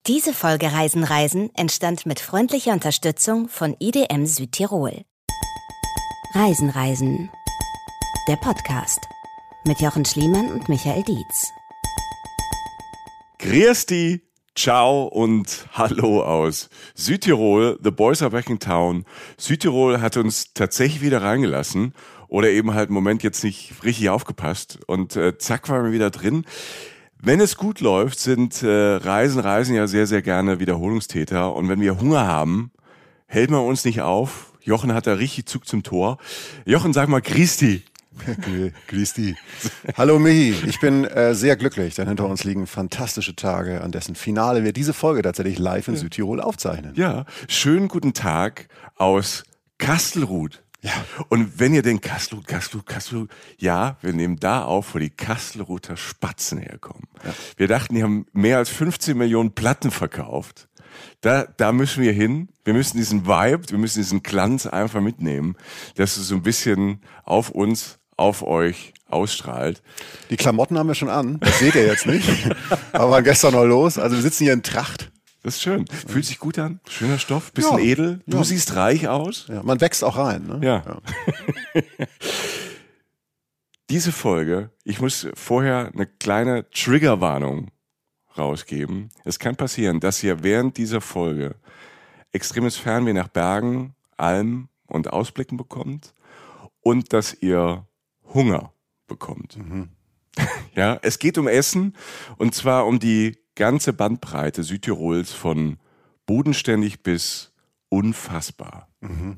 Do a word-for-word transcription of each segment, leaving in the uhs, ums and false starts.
Diese Folge Reisen Reisen entstand mit freundlicher Unterstützung von I D M Südtirol. Reisen Reisen, der Podcast mit Jochen Schliemann und Michael Dietz. Grüß ciao und hallo aus Südtirol. The boys are back in town. Südtirol hat uns tatsächlich wieder reingelassen oder eben halt im Moment jetzt nicht richtig aufgepasst und äh, zack waren wir wieder drin. Wenn es gut läuft, sind äh, Reisen, Reisen ja sehr, sehr gerne Wiederholungstäter. Und wenn wir Hunger haben, hält man uns nicht auf. Jochen hat da richtig Zug zum Tor. Jochen, sag mal, grüß dich. Grüß dich. Hallo Michi, ich bin äh, sehr glücklich, denn hinter uns liegen fantastische Tage, an dessen Finale wir diese Folge tatsächlich live in ja. Südtirol aufzeichnen. Ja, schönen guten Tag aus Kastelruth. Ja. Und wenn ihr denkt, Kastelruth, Kastelruth, Kastelruth, ja, wir nehmen da auf, wo die Kastelruther Spatzen herkommen. Ja. Wir dachten, die haben mehr als fünfzehn Millionen Platten verkauft. Da, da müssen wir hin. Wir müssen diesen Vibe, wir müssen diesen Glanz einfach mitnehmen, dass es so ein bisschen auf uns, auf euch ausstrahlt. Die Klamotten haben wir schon an, das seht ihr jetzt nicht, aber waren gestern noch los. Also wir sitzen hier in Tracht. Das ist schön. Fühlt sich gut an. Schöner Stoff, bisschen ja, edel. Du ja. siehst reich aus. Ja, man wächst auch rein. Ne? Ja. ja. Diese Folge, ich muss vorher eine kleine Triggerwarnung rausgeben. Es kann passieren, dass ihr während dieser Folge extremes Fernweh nach Bergen, Almen und Ausblicken bekommt und dass ihr Hunger bekommt. Mhm. Ja, es geht um Essen und zwar um die ganze Bandbreite Südtirols von bodenständig bis unfassbar. Mhm.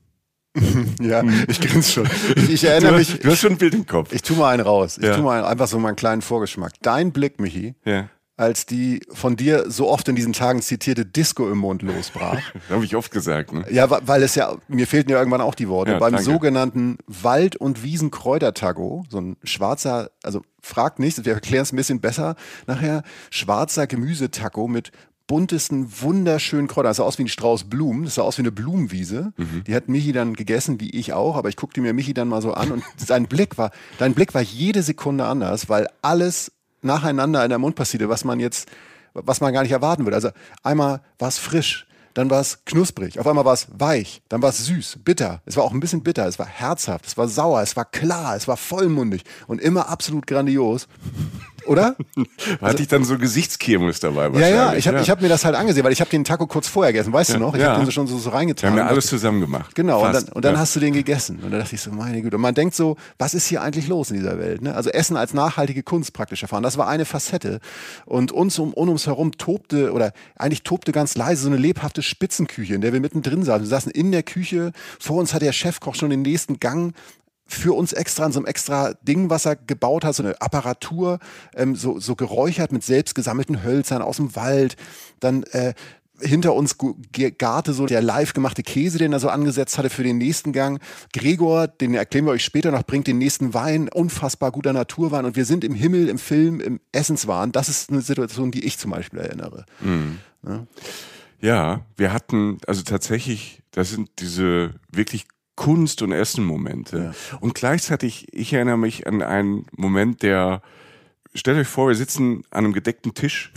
Ja, ich grinse schon. Ich, ich erinnere du, mich. Du hast schon ein Bild im Kopf. Ich, ich tue mal einen raus. Ich ja. tue mal einfach so meinen kleinen Vorgeschmack. Dein Blick, Michi, ja. als die von dir so oft in diesen Tagen zitierte Disco im Mund losbrach. Das habe ich oft gesagt. Ne? Ja, weil es ja, mir fehlten ja irgendwann auch die Worte. Ja, Beim danke. sogenannten Wald- und Wiesenkräutertago, so ein schwarzer, also fragt nicht, wir erklären es ein bisschen besser nachher, schwarzer Gemüsetaco mit buntesten, wunderschönen Kräutern. Das sah aus wie ein Strauß Blumen, das sah aus wie eine Blumenwiese. Mhm. Die hat Michi dann gegessen, wie ich auch, aber ich guckte mir Michi dann mal so an und sein Blick war, dein Blick war jede Sekunde anders, weil alles nacheinander in der Mund passierte, was man jetzt, was man gar nicht erwarten würde. Also einmal war es frisch, dann war es knusprig, auf einmal war es weich, dann war es süß, bitter. Es war auch ein bisschen bitter, es war herzhaft, es war sauer, es war klar, es war vollmundig und immer absolut grandios. Oder? Hatte also, ich dann so Gesichtskirmes dabei wahrscheinlich. Ja, ja, ich habe ja. ich hab mir das halt angesehen, weil ich habe den Taco kurz vorher gegessen, weißt ja, du noch? Ich ja. habe den so schon so, so reingetan. Wir haben ja alles zusammen gemacht. Genau, Fast. und dann, und dann ja. hast du den gegessen. Und dann dachte ich so, meine Güte. Und man denkt so, was ist hier eigentlich los in dieser Welt? Ne? Also Essen als nachhaltige Kunst praktisch erfahren. Das war eine Facette. Und uns um, um uns herum tobte, oder eigentlich tobte ganz leise so eine lebhafte Spitzenküche, in der wir mittendrin saßen. Wir saßen in der Küche, vor uns hat der Chefkoch schon den nächsten Gang für uns extra in so einem extra Ding, was er gebaut hat, so eine Apparatur, ähm, so, so geräuchert mit selbst gesammelten Hölzern aus dem Wald. Dann äh, hinter uns garte so der live gemachte Käse, den er so angesetzt hatte für den nächsten Gang. Gregor, den erklären wir euch später noch, bringt den nächsten Wein, unfassbar guter Naturwein. Und wir sind im Himmel, im Film, im Essenswahn. Das ist eine Situation, die ich zum Beispiel erinnere. Mhm. Ja? Ja, wir hatten, also tatsächlich, das sind diese wirklich Kunst- und Essen-Momente. Ja. Und gleichzeitig, ich erinnere mich an einen Moment, der, stellt euch vor, wir sitzen an einem gedeckten Tisch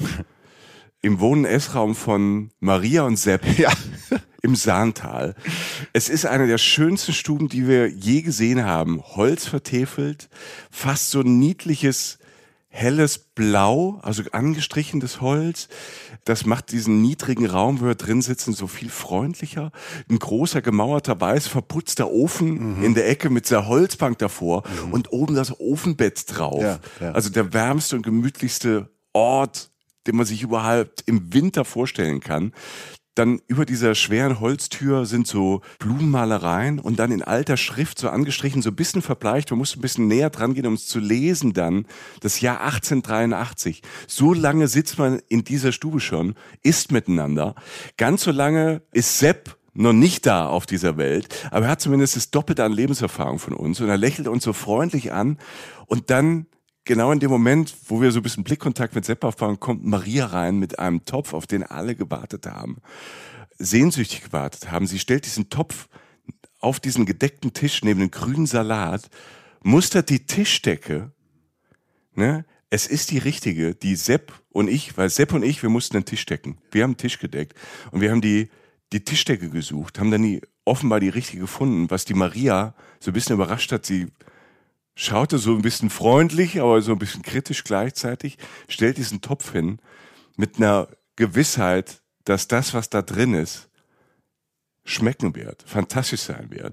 im Wohn- und Essraum von Maria und Sepp ja. im Sahntal. Es ist eine der schönsten Stuben, die wir je gesehen haben. Holz vertäfelt, fast so ein niedliches helles Blau, also angestrichenes Holz. Das macht diesen niedrigen Raum, wo wir drin sitzen, so viel freundlicher. Ein großer, gemauerter, weiß verputzter Ofen mhm. in der Ecke mit der Holzbank davor mhm. und oben das Ofenbett drauf. Ja, ja. Also der wärmste und gemütlichste Ort, den man sich überhaupt im Winter vorstellen kann. Dann über dieser schweren Holztür sind so Blumenmalereien und dann in alter Schrift so angestrichen, so ein bisschen verbleicht. Man muss ein bisschen näher dran gehen, um es zu lesen dann. Das Jahr achtzehnhundertdreiundachtzig. So lange sitzt man in dieser Stube schon, isst miteinander. Ganz so lange ist Sepp noch nicht da auf dieser Welt, aber er hat zumindest das Doppelte an Lebenserfahrung von uns und er lächelt uns so freundlich an und dann genau in dem Moment, wo wir so ein bisschen Blickkontakt mit Sepp aufbauen, kommt Maria rein mit einem Topf, auf den alle gewartet haben, sehnsüchtig gewartet haben. Sie stellt diesen Topf auf diesen gedeckten Tisch neben den grünen Salat, mustert die Tischdecke, ne, es ist die richtige, die Sepp und ich, weil Sepp und ich, wir mussten den Tisch decken. Wir haben den Tisch gedeckt und wir haben die, die Tischdecke gesucht, haben dann die, offenbar die richtige gefunden, was die Maria so ein bisschen überrascht hat. Sie schaute so ein bisschen freundlich, aber so ein bisschen kritisch gleichzeitig, stellt diesen Topf hin mit einer Gewissheit, dass das, was da drin ist, schmecken wird, fantastisch sein wird.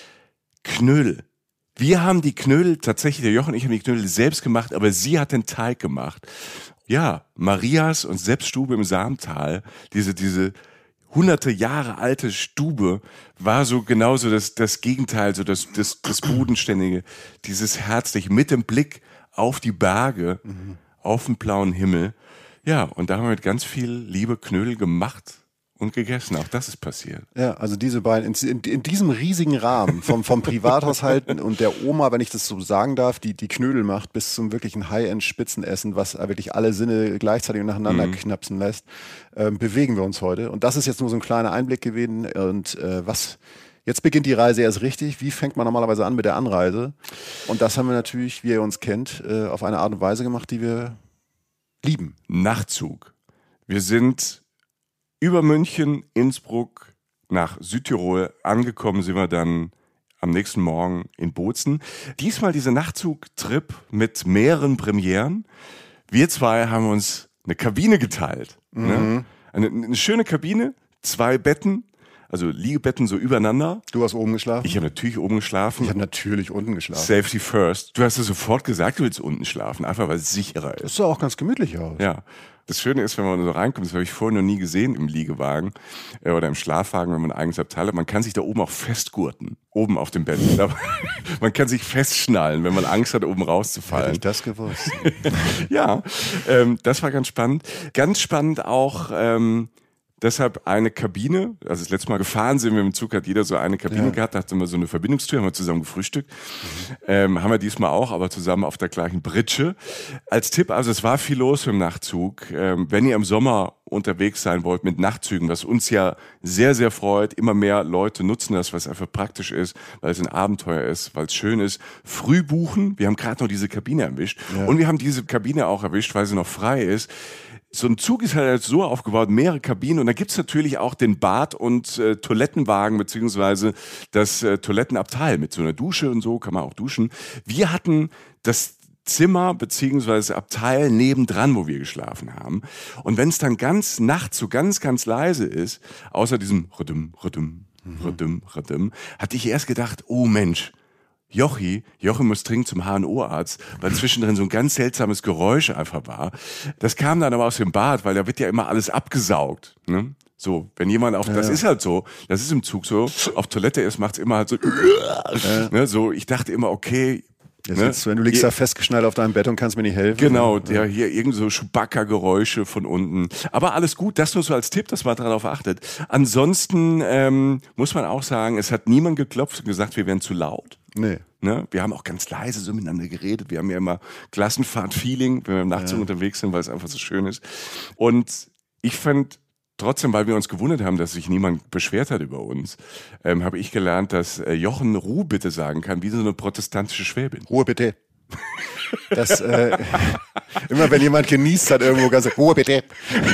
Knödel. Wir haben die Knödel, tatsächlich, der Jochen und ich haben die Knödel selbst gemacht, aber sie hat den Teig gemacht. Ja, Marias und Sepps Stube im Samtal, diese, diese hunderte Jahre alte Stube, war so genauso das, das Gegenteil, so das, das, das Bodenständige, dieses herzlich mit dem Blick auf die Berge, mhm. auf den blauen Himmel. Ja, und da haben wir mit ganz viel Liebe Knödel gemacht. Und gegessen, auch das ist passiert. Ja, also diese beiden, in, in diesem riesigen Rahmen vom, vom Privathaushalt und der Oma, wenn ich das so sagen darf, die die Knödel macht, bis zum wirklichen High-End-Spitzenessen, was wirklich alle Sinne gleichzeitig nacheinander mhm. knapsen lässt, äh, bewegen wir uns heute. Und das ist jetzt nur so ein kleiner Einblick gewesen. Und äh, was jetzt beginnt die Reise erst richtig. Wie fängt man normalerweise an mit der Anreise? Und das haben wir natürlich, wie ihr uns kennt, äh, auf eine Art und Weise gemacht, die wir lieben. Nachtzug. Wir sind über München, Innsbruck nach Südtirol angekommen, sind wir dann am nächsten Morgen in Bozen. Diesmal dieser Nachtzugtrip mit mehreren Premieren. Wir zwei haben uns eine Kabine geteilt. Mhm. Ne? Eine, eine schöne Kabine, zwei Betten, also Liegebetten so übereinander. Du hast oben geschlafen? Ich habe natürlich oben geschlafen. Ich habe natürlich unten geschlafen. Safety first. Du hast ja sofort gesagt, du willst unten schlafen, einfach weil es sicherer ist. Das sah auch ganz gemütlich aus. Ja. Das Schöne ist, wenn man so reinkommt, das habe ich vorher noch nie gesehen im Liegewagen äh, oder im Schlafwagen, wenn man ein eigenes Abteil hat, man kann sich da oben auch festgurten, oben auf dem Bett. Man kann sich festschnallen, wenn man Angst hat, oben rauszufallen. Hätte ich das gewusst. Ja, ähm, das war ganz spannend. Ganz spannend auch, ähm, deshalb eine Kabine, also das letzte Mal gefahren sind wir im Zug, hat jeder so eine Kabine ja. gehabt, da hatten wir so eine Verbindungstür, haben wir zusammen gefrühstückt. Mhm. Ähm, haben wir diesmal auch, aber zusammen auf der gleichen Britsche. Als Tipp, also es war viel los im Nachtzug. Ähm, wenn ihr im Sommer unterwegs sein wollt mit Nachtzügen, was uns ja sehr, sehr freut, immer mehr Leute nutzen das, was einfach praktisch ist, weil es ein Abenteuer ist, weil es schön ist. Früh buchen, wir haben gerade noch diese Kabine erwischt ja. und wir haben diese Kabine auch erwischt, weil sie noch frei ist. So ein Zug ist halt so aufgebaut, mehrere Kabinen und da gibt's natürlich auch den Bad- und äh, Toilettenwagen beziehungsweise das äh, Toilettenabteil mit so einer Dusche und so, kann man auch duschen. Wir hatten das Zimmer beziehungsweise Abteil nebendran, wo wir geschlafen haben. Und wenn es dann ganz nachts so ganz, ganz leise ist, außer diesem Rhythm, Rhythm, Rhythm, Rhythm, hatte ich erst gedacht, oh Mensch, Jochi, Jochi muss dringend zum H N O-Arzt, weil zwischendrin so ein ganz seltsames Geräusch einfach war. Das kam dann aber aus dem Bad, weil da wird ja immer alles abgesaugt. Ne? So, wenn jemand auf, ja, das ist halt so, das ist im Zug so, auf Toilette ist, macht's immer halt so, ja. ne? So, ich dachte immer, okay, Jetzt ne? Jetzt, wenn du liegst da festgeschnallt auf deinem Bett und kannst mir nicht helfen. Genau, der hier irgend so Chewbacca-Geräusche von unten. Aber alles gut, das nur so als Tipp, dass man darauf achtet. Ansonsten ähm, muss man auch sagen, es hat niemand geklopft und gesagt, wir wären zu laut. Nee. Ne? Wir haben auch ganz leise so miteinander geredet. Wir haben ja immer Klassenfahrt-Feeling, wenn wir im Nachtzug ja. unterwegs sind, weil es einfach so schön ist. Und ich fand trotzdem, weil wir uns gewundert haben, dass sich niemand beschwert hat über uns, ähm, habe ich gelernt, dass äh, Jochen Ruhe bitte sagen kann, wie so eine protestantische Schwäbin. Ruhe bitte. Das, äh, immer wenn jemand genießt hat irgendwo ganz Ruhe bitte.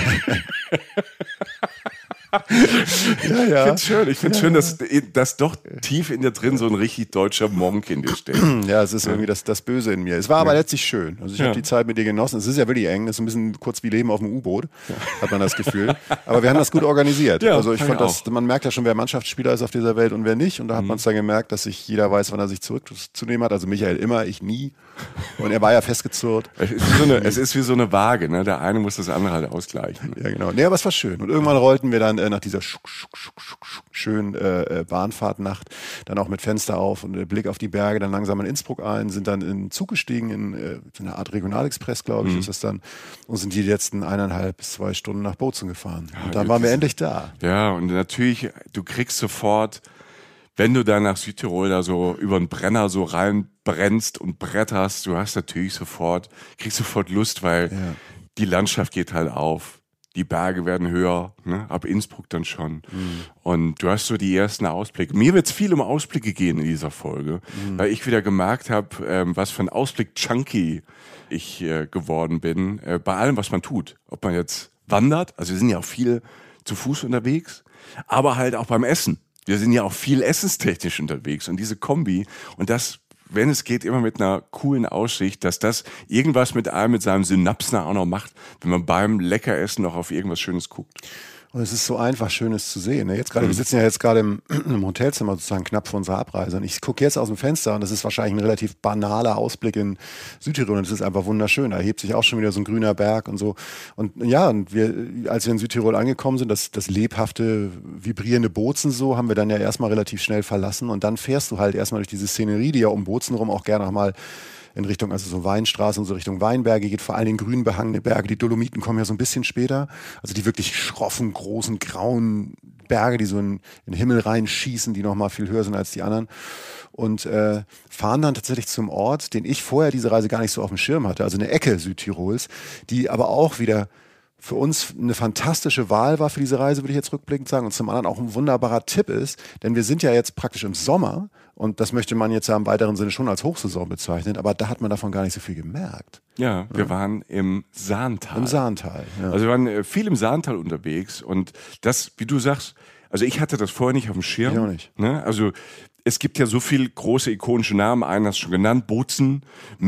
Ja, ja. Ich finde es schön, ich finde ja. schön, dass, dass doch tief in dir drin so ein richtig deutscher Monk in dir steht. Ja, es ist irgendwie das, das Böse in mir. Es war aber ja. letztlich schön. Also ich ja. habe die Zeit mit dir genossen. Es ist ja wirklich eng, es ist ein bisschen kurz wie Leben auf dem U-Boot, ja. hat man das Gefühl. Aber wir haben das gut organisiert. Ja, also ich fand das, man merkt ja schon, wer Mannschaftsspieler ist auf dieser Welt und wer nicht. Und da hat mhm. man es dann gemerkt, dass sich jeder weiß, wann er sich zurückzunehmen hat. Also Michael immer, ich nie. Und er war ja festgezurrt. Es ist, so eine, es ist wie so eine Waage, ne? Der eine muss das andere halt ausgleichen. Ja, genau. Nee, aber es war schön. Und irgendwann rollten wir dann äh, nach dieser schuck, schuck, schuck, schuck, schuck, schönen äh, Bahnfahrtnacht dann auch mit Fenster auf und äh, Blick auf die Berge dann langsam in Innsbruck ein, sind dann in den Zug gestiegen, in äh, so eine Art Regionalexpress, glaube ich, mhm. ist das dann, und sind die letzten eineinhalb bis zwei Stunden nach Bozen gefahren. Und dann ja, waren wir endlich da. Ja, und natürlich, du kriegst sofort, wenn du da nach Südtirol da so über den Brenner so reinbrennst und bretterst, du hast natürlich sofort, kriegst sofort Lust, weil ja. die Landschaft geht halt auf. die Berge werden höher, ne? Ab Innsbruck dann schon. Mhm. Und du hast so die ersten Ausblicke. Mir wird es viel um Ausblicke gehen in dieser Folge, mhm. weil ich wieder gemerkt habe, ähm, was für ein Ausblick-Junkie ich äh, geworden bin, äh, bei allem, was man tut. Ob man jetzt wandert, also wir sind ja auch viel zu Fuß unterwegs, aber halt auch beim Essen. Wir sind ja auch viel essenstechnisch unterwegs und diese Kombi und das, wenn es geht, immer mit einer coolen Aussicht, dass das irgendwas mit einem, mit seinem Synapsen auch noch macht, wenn man beim Leckeressen noch auf irgendwas Schönes guckt. Und es ist so einfach, Schönes zu sehen. Ne? Jetzt gerade, mhm. wir sitzen ja jetzt gerade im, im Hotelzimmer sozusagen knapp vor unserer Abreise. Und ich gucke jetzt aus dem Fenster und das ist wahrscheinlich ein relativ banaler Ausblick in Südtirol. Und es ist einfach wunderschön. Da hebt sich auch schon wieder so ein grüner Berg und so. Und ja, und wir, als wir in Südtirol angekommen sind, das, das lebhafte, vibrierende Bozen so, haben wir dann ja erstmal relativ schnell verlassen. Und dann fährst du halt erstmal durch diese Szenerie, die ja um Bozen rum auch gerne nochmal in Richtung, also so Weinstraße und so Richtung Weinberge geht, vor allen Dingen grün behangene Berge. Die Dolomiten kommen ja so ein bisschen später. Also die wirklich schroffen, großen, grauen Berge, die so in, in den Himmel reinschießen, die nochmal viel höher sind als die anderen. Und äh, fahren dann tatsächlich zum Ort, den ich vorher diese Reise gar nicht so auf dem Schirm hatte. Also eine Ecke Südtirols, die aber auch wieder für uns eine fantastische Wahl war für diese Reise, würde ich jetzt rückblickend sagen. Und zum anderen auch ein wunderbarer Tipp ist, denn wir sind ja jetzt praktisch im Sommer und das möchte man jetzt ja im weiteren Sinne schon als Hochsaison bezeichnen, aber da hat man davon gar nicht so viel gemerkt. Ja, wir ja. waren im Saantal. Im Saantal, ja. Also wir waren viel im Saantal unterwegs und das, wie du sagst, also ich hatte das vorher nicht auf dem Schirm. Ich auch nicht. Ne? Also es gibt ja so viele große ikonische Namen, einen hast du schon genannt, Bozen,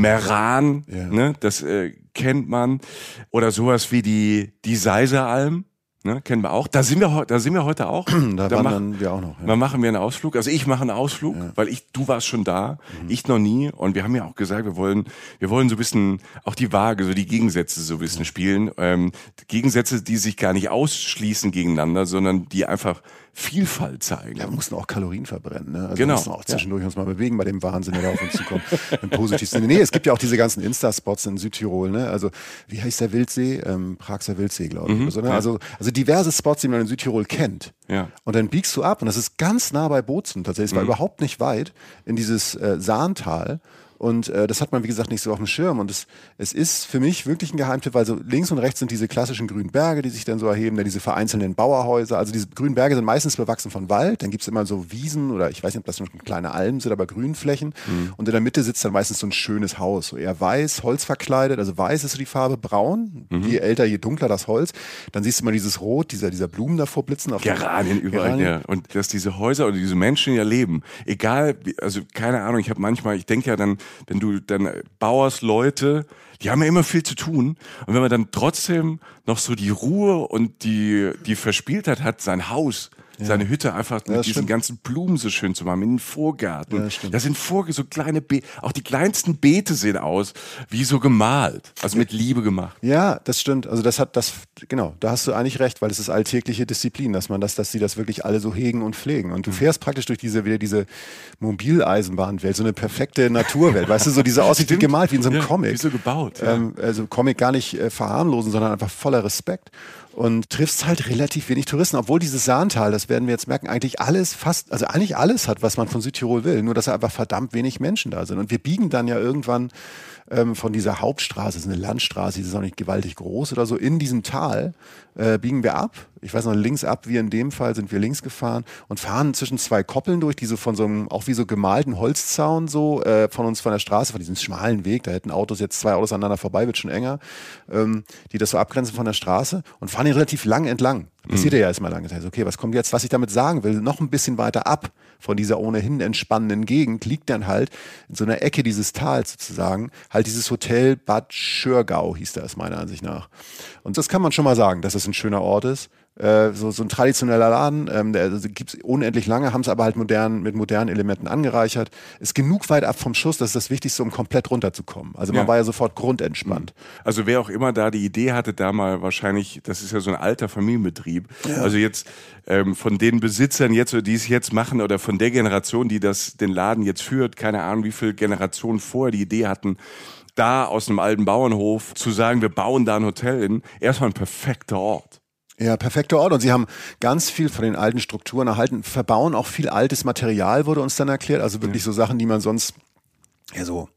Meran, ja. ne? Das äh, kennt man. Oder sowas wie die, die Seiseralm, ne? Kennen wir auch. Da sind wir, da sind wir heute auch. da da wandern mach, wir auch noch. Ja. Da machen wir einen Ausflug. Also ich mache einen Ausflug, ja. weil ich, du warst schon da, mhm. ich noch nie. Und wir haben ja auch gesagt, wir wollen, wir wollen so ein bisschen auch die Waage, so die Gegensätze so ein bisschen ja. spielen. Ähm, Gegensätze, die sich gar nicht ausschließen gegeneinander, sondern die einfach Vielfalt zeigen. Ja, wir mussten auch Kalorien verbrennen. Ne? Also genau. wir mussten auch zwischendurch ja. uns mal bewegen bei dem Wahnsinn, der da auf uns zukommt. Im positivsten Sinne. Nee, es gibt ja auch diese ganzen Insta-Spots in Südtirol. Ne? Also wie heißt der Wildsee? Ähm, Praxer Wildsee, glaube ich. Mhm, also, ne? ja. also, also diverse Spots, die man in Südtirol kennt. Ja. Und dann biegst du ab und das ist ganz nah bei Bozen tatsächlich. Es war mhm. überhaupt nicht weit in dieses äh, Saantal. Und äh, das hat man, wie gesagt, nicht so auf dem Schirm. Und es, es ist für mich wirklich ein Geheimtipp, weil so links und rechts sind diese klassischen grünen Berge, die sich dann so erheben, dann diese vereinzelten Bauerhäuser. Also diese grünen Berge sind meistens bewachsen von Wald. Dann gibt's immer so Wiesen oder ich weiß nicht, ob das schon kleine Almen sind, aber Grünflächen. Mhm. Und in der Mitte sitzt dann meistens so ein schönes Haus. So eher weiß, holzverkleidet. Also weiß ist so die Farbe, braun. Mhm. Je älter, je dunkler das Holz. Dann siehst du mal dieses Rot, dieser, dieser Blumen davor blitzen. Auf Geranien überall. Geranien. Ja. Und dass diese Häuser oder diese Menschen ja leben. Egal, also keine Ahnung, ich habe manchmal, ich denke ja dann, wenn du dann Bauersleute, die haben ja immer viel zu tun. Und wenn man dann trotzdem noch so die Ruhe und die, die Verspieltheit hat, sein Haus, ja. seine Hütte einfach mit ja, diesen stimmt. ganzen Blumen so schön zu machen, mit den Vorgärten. Ja, das, das sind Vorge so kleine Beete, auch die kleinsten Beete sehen aus wie so gemalt, also mit Liebe gemacht. Ja, das stimmt. Also das hat das, genau, da hast du eigentlich recht, weil es ist alltägliche Disziplin, dass man das, dass sie das wirklich alle so hegen und pflegen. Und du fährst praktisch durch diese, wieder diese Mobileisenbahnwelt, so eine perfekte Naturwelt, weißt du, so diese aussieht wie gemalt, wie in so einem ja, Comic. Wie so gebaut. Ja. Ähm, also Comic gar nicht äh, verharmlosen, sondern einfach voller Respekt. Und triffst halt relativ wenig Touristen, obwohl dieses Saantal, das werden wir jetzt merken, eigentlich alles fast, also eigentlich alles hat, was man von Südtirol will, nur dass da einfach verdammt wenig Menschen da sind. Und wir biegen dann ja irgendwann ähm, von dieser Hauptstraße, das ist eine Landstraße, die ist auch nicht gewaltig groß oder so, in diesem Tal äh, biegen wir ab. Ich weiß noch, links ab, wie in dem Fall, sind wir links gefahren und fahren zwischen zwei Koppeln durch, die so von so einem, auch wie so gemalten Holzzaun so, äh, von uns von der Straße, von diesem schmalen Weg, da hätten Autos jetzt zwei Autos aneinander vorbei, wird schon enger, ähm, die das so abgrenzen von der Straße und fahren hier relativ lang entlang. Passiert ja erstmal lange Zeit. Okay, was kommt jetzt? Was ich damit sagen will, noch ein bisschen weiter ab von dieser ohnehin entspannenden Gegend liegt dann halt in so einer Ecke dieses Tals sozusagen halt dieses Hotel Bad Schörgau, hieß das meiner Ansicht nach. Und das kann man schon mal sagen, dass es ein schöner Ort ist. Äh, so, so ein traditioneller Laden, ähm, der also gibt's unendlich lange, haben es aber halt modern, mit modernen Elementen angereichert. Ist genug weit ab vom Schuss, das ist das Wichtigste, um komplett runterzukommen. Also man ja. war ja sofort grundentspannt. Also wer auch immer da die Idee hatte, da mal wahrscheinlich, das ist ja so ein alter Familienbetrieb, ja. also jetzt ähm, von den Besitzern jetzt, die es jetzt machen oder von der Generation, die das den Laden jetzt führt, keine Ahnung, wie viele Generationen vorher die Idee hatten, da aus einem alten Bauernhof zu sagen, wir bauen da ein Hotel hin, erstmal ein perfekter Ort. Ja, perfekter Ort. Und sie haben ganz viel von den alten Strukturen erhalten, verbauen auch viel altes Material, wurde uns dann erklärt. Also wirklich ja. so Sachen, die man sonst ja so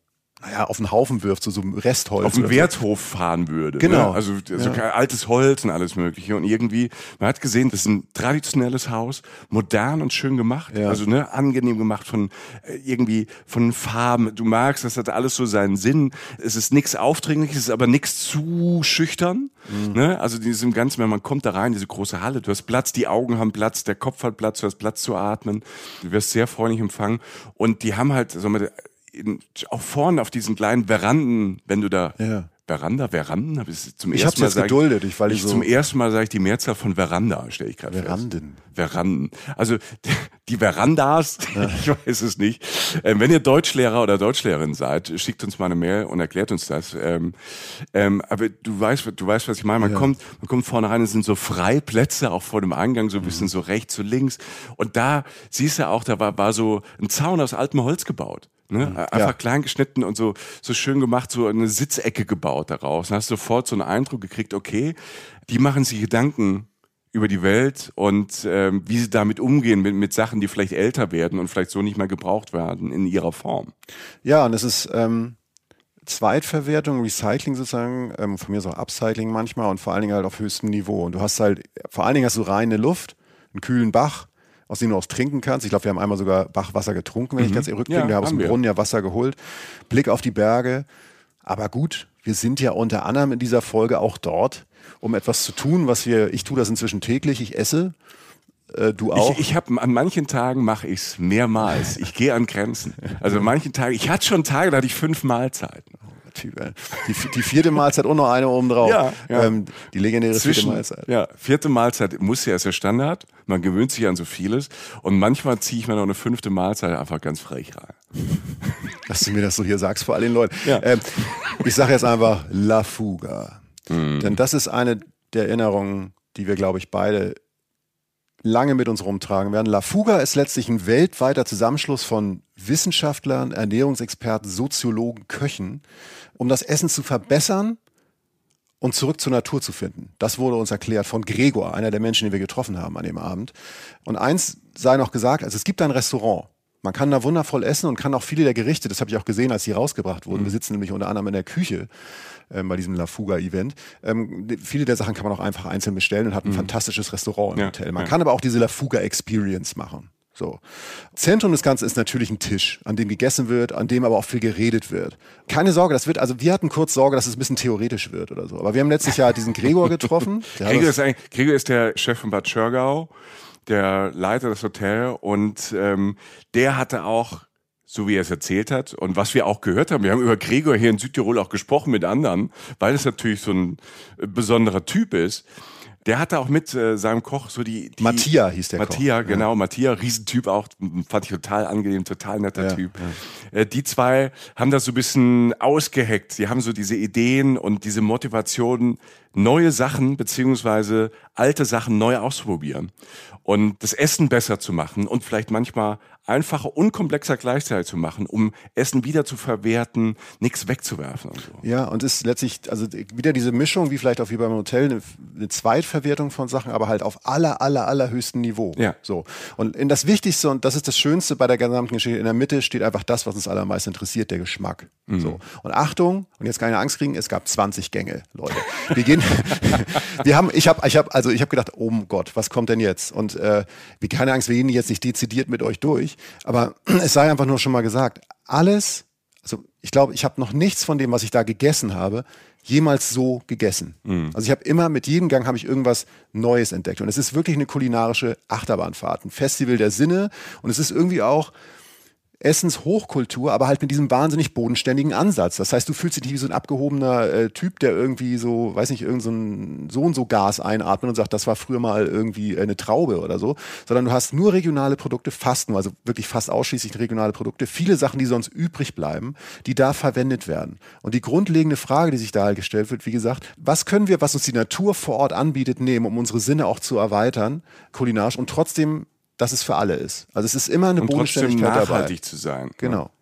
naja, auf den Haufen wirft, so, so Restholz. Auf den oder Werthof fahren würde. Genau. Ne? Also so Ja. altes Holz und alles mögliche. Und irgendwie, man hat gesehen, das ist ein traditionelles Haus, modern und schön gemacht. Ja. Also ne, angenehm gemacht von äh, irgendwie von Farben. Du magst, das hat alles so seinen Sinn. Es ist nichts Aufdringliches, es ist aber nichts zu schüchtern. Mhm. Ne? Also diesem Ganzen, wenn man kommt da rein, diese große Halle, du hast Platz, die Augen haben Platz, der Kopf hat Platz, du hast Platz zu atmen. Du wirst sehr freundlich empfangen. Und die haben halt, sagen wir, In, auch vorne auf diesen kleinen Veranden, wenn du da Ja. Veranda, Veranden, habe ich zum Ich ersten hab's Mal jetzt sag, geduldet, ich, weil ich ich so zum ersten Mal sage ich die Mehrzahl von Veranda, stelle ich gerade fest. Veranden. Veranden. Also die Verandas, ich weiß es nicht. Ähm, wenn ihr Deutschlehrer oder Deutschlehrerin seid, schickt uns mal eine Mail und erklärt uns das. Ähm, ähm, aber du weißt, du weißt, was ich meine. Man Ja. kommt, man kommt vorne rein, es sind so Freiplätze, auch vor dem Eingang, so ein bisschen so rechts, so links. Und da siehst du auch, da war, war so ein Zaun aus altem Holz gebaut. Ne? Einfach Ja. klein geschnitten und so, so schön gemacht, so eine Sitzecke gebaut daraus. Dann hast du sofort so einen Eindruck gekriegt, okay, die machen sich Gedanken über die Welt und ähm, wie sie damit umgehen mit, mit Sachen, die vielleicht älter werden und vielleicht so nicht mehr gebraucht werden in ihrer Form. Ja, und es ist ähm, Zweitverwertung, Recycling sozusagen, ähm, von mir ist auch Upcycling manchmal und vor allen Dingen halt auf höchstem Niveau. Und du hast halt, vor allen Dingen hast du reine Luft, einen kühlen Bach, aus dem du auch trinken kannst. Ich glaube, wir haben einmal sogar Bachwasser getrunken, wenn Mhm. ich ganz rückblicke. Ja, wir haben aus haben dem wir. Brunnen ja Wasser geholt. Blick auf die Berge. Aber gut, wir sind ja unter anderem in dieser Folge auch dort, um etwas zu tun, was wir, ich tue das inzwischen täglich, ich esse. Äh, du auch. Ich, ich habe an manchen Tagen mache ich es mehrmals. Ich gehe an Grenzen. Also an manchen Tagen, ich hatte schon Tage, da hatte ich fünf Mahlzeiten. Typ, ey. Die, die vierte Mahlzeit und noch eine oben drauf. Ja, ja. Ähm, die legendäre vierte Zwischen, Mahlzeit. ja, vierte Mahlzeit muss ja, ist ja Standard. Man gewöhnt sich an so vieles. Und manchmal ziehe ich mir noch eine fünfte Mahlzeit einfach ganz frech rein. Dass du mir das so hier sagst vor all den Leuten. Ja. Ähm, ich sage jetzt einfach La Fuga. Mhm. Denn das ist eine der Erinnerungen, die wir, glaube ich, beide lange mit uns rumtragen werden. La Fuga ist letztlich ein weltweiter Zusammenschluss von Wissenschaftlern, Ernährungsexperten, Soziologen, Köchen, um das Essen zu verbessern und zurück zur Natur zu finden. Das wurde uns erklärt von Gregor, einer der Menschen, die wir getroffen haben an dem Abend. Und eins sei noch gesagt, also es gibt ein Restaurant. Man kann da wundervoll essen und kann auch viele der Gerichte, das habe ich auch gesehen, als sie rausgebracht wurden. Wir sitzen nämlich unter anderem in der Küche ähm, bei diesem La Fuga-Event. Ähm, viele der Sachen kann man auch einfach einzeln bestellen und hat ein mhm. fantastisches Restaurant im Ja, Hotel. Man ja. kann aber auch diese La Fuga-Experience machen. So. Zentrum des Ganzen ist natürlich ein Tisch, an dem gegessen wird, an dem aber auch viel geredet wird. Keine Sorge, das wird, also wir hatten kurz Sorge, dass es ein bisschen theoretisch wird oder so. Aber wir haben letztes Jahr diesen Gregor getroffen. Der hat Gregor das- ist, eigentlich- Gregor ist der Chef von Bad Schörgau, der Leiter des Hotels und ähm, der hatte auch, so wie er es erzählt hat und was wir auch gehört haben, wir haben über Gregor hier in Südtirol auch gesprochen mit anderen, weil es natürlich so ein äh, besonderer Typ ist. Der hatte auch mit äh, seinem Koch so die, die Mattia hieß der Mattia, Koch. genau, Mattia, Riesentyp auch, fand ich total angenehm, total netter Ja, Typ. Äh, die zwei haben das so ein bisschen ausgeheckt. Die haben so diese Ideen und diese Motivation, neue Sachen beziehungsweise alte Sachen neu auszuprobieren und das Essen besser zu machen und vielleicht manchmal einfacher und komplexer gleichzeitig zu machen, um Essen wieder zu verwerten, nichts wegzuwerfen und so. Ja, und ist letztlich, also wieder diese Mischung, wie vielleicht auch wie beim Hotel, eine, eine Zweitverwertung von Sachen, aber halt auf aller, aller, allerhöchstem Niveau. Ja. So. Und in das Wichtigste, und das ist das Schönste bei der gesamten Geschichte, in der Mitte steht einfach das, was uns alle am meisten interessiert, der Geschmack. Mhm. So. Und Achtung, und jetzt keine Angst kriegen, es gab zwanzig Gänge, Leute. Wir gehen, wir haben, ich habe, ich habe, also ich habe gedacht, oh Gott, was kommt denn jetzt? Und äh, wie, keine Angst, wir gehen jetzt nicht dezidiert mit euch durch, aber es sei einfach nur schon mal gesagt, alles, also ich glaube, ich habe noch nichts von dem, was ich da gegessen habe, jemals so gegessen. Mhm. Also ich habe immer, mit jedem Gang habe ich irgendwas Neues entdeckt. Und es ist wirklich eine kulinarische Achterbahnfahrt, ein Festival der Sinne. Und es ist irgendwie auch Essenshochkultur, aber halt mit diesem wahnsinnig bodenständigen Ansatz. Das heißt, du fühlst dich nicht wie so ein abgehobener äh, Typ, der irgendwie so, weiß nicht, irgend so ein so und so Gas einatmet und sagt, das war früher mal irgendwie eine Traube oder so, sondern du hast nur regionale Produkte, fast nur, also wirklich fast ausschließlich regionale Produkte, viele Sachen, die sonst übrig bleiben, die da verwendet werden. Und die grundlegende Frage, die sich da halt gestellt wird, wie gesagt, was können wir, was uns die Natur vor Ort anbietet, nehmen, um unsere Sinne auch zu erweitern, kulinarisch und trotzdem dass es für alle ist. Also es ist immer eine Und trotzdem Bodenständigkeit nachhaltig dabei. zu sein. Genau.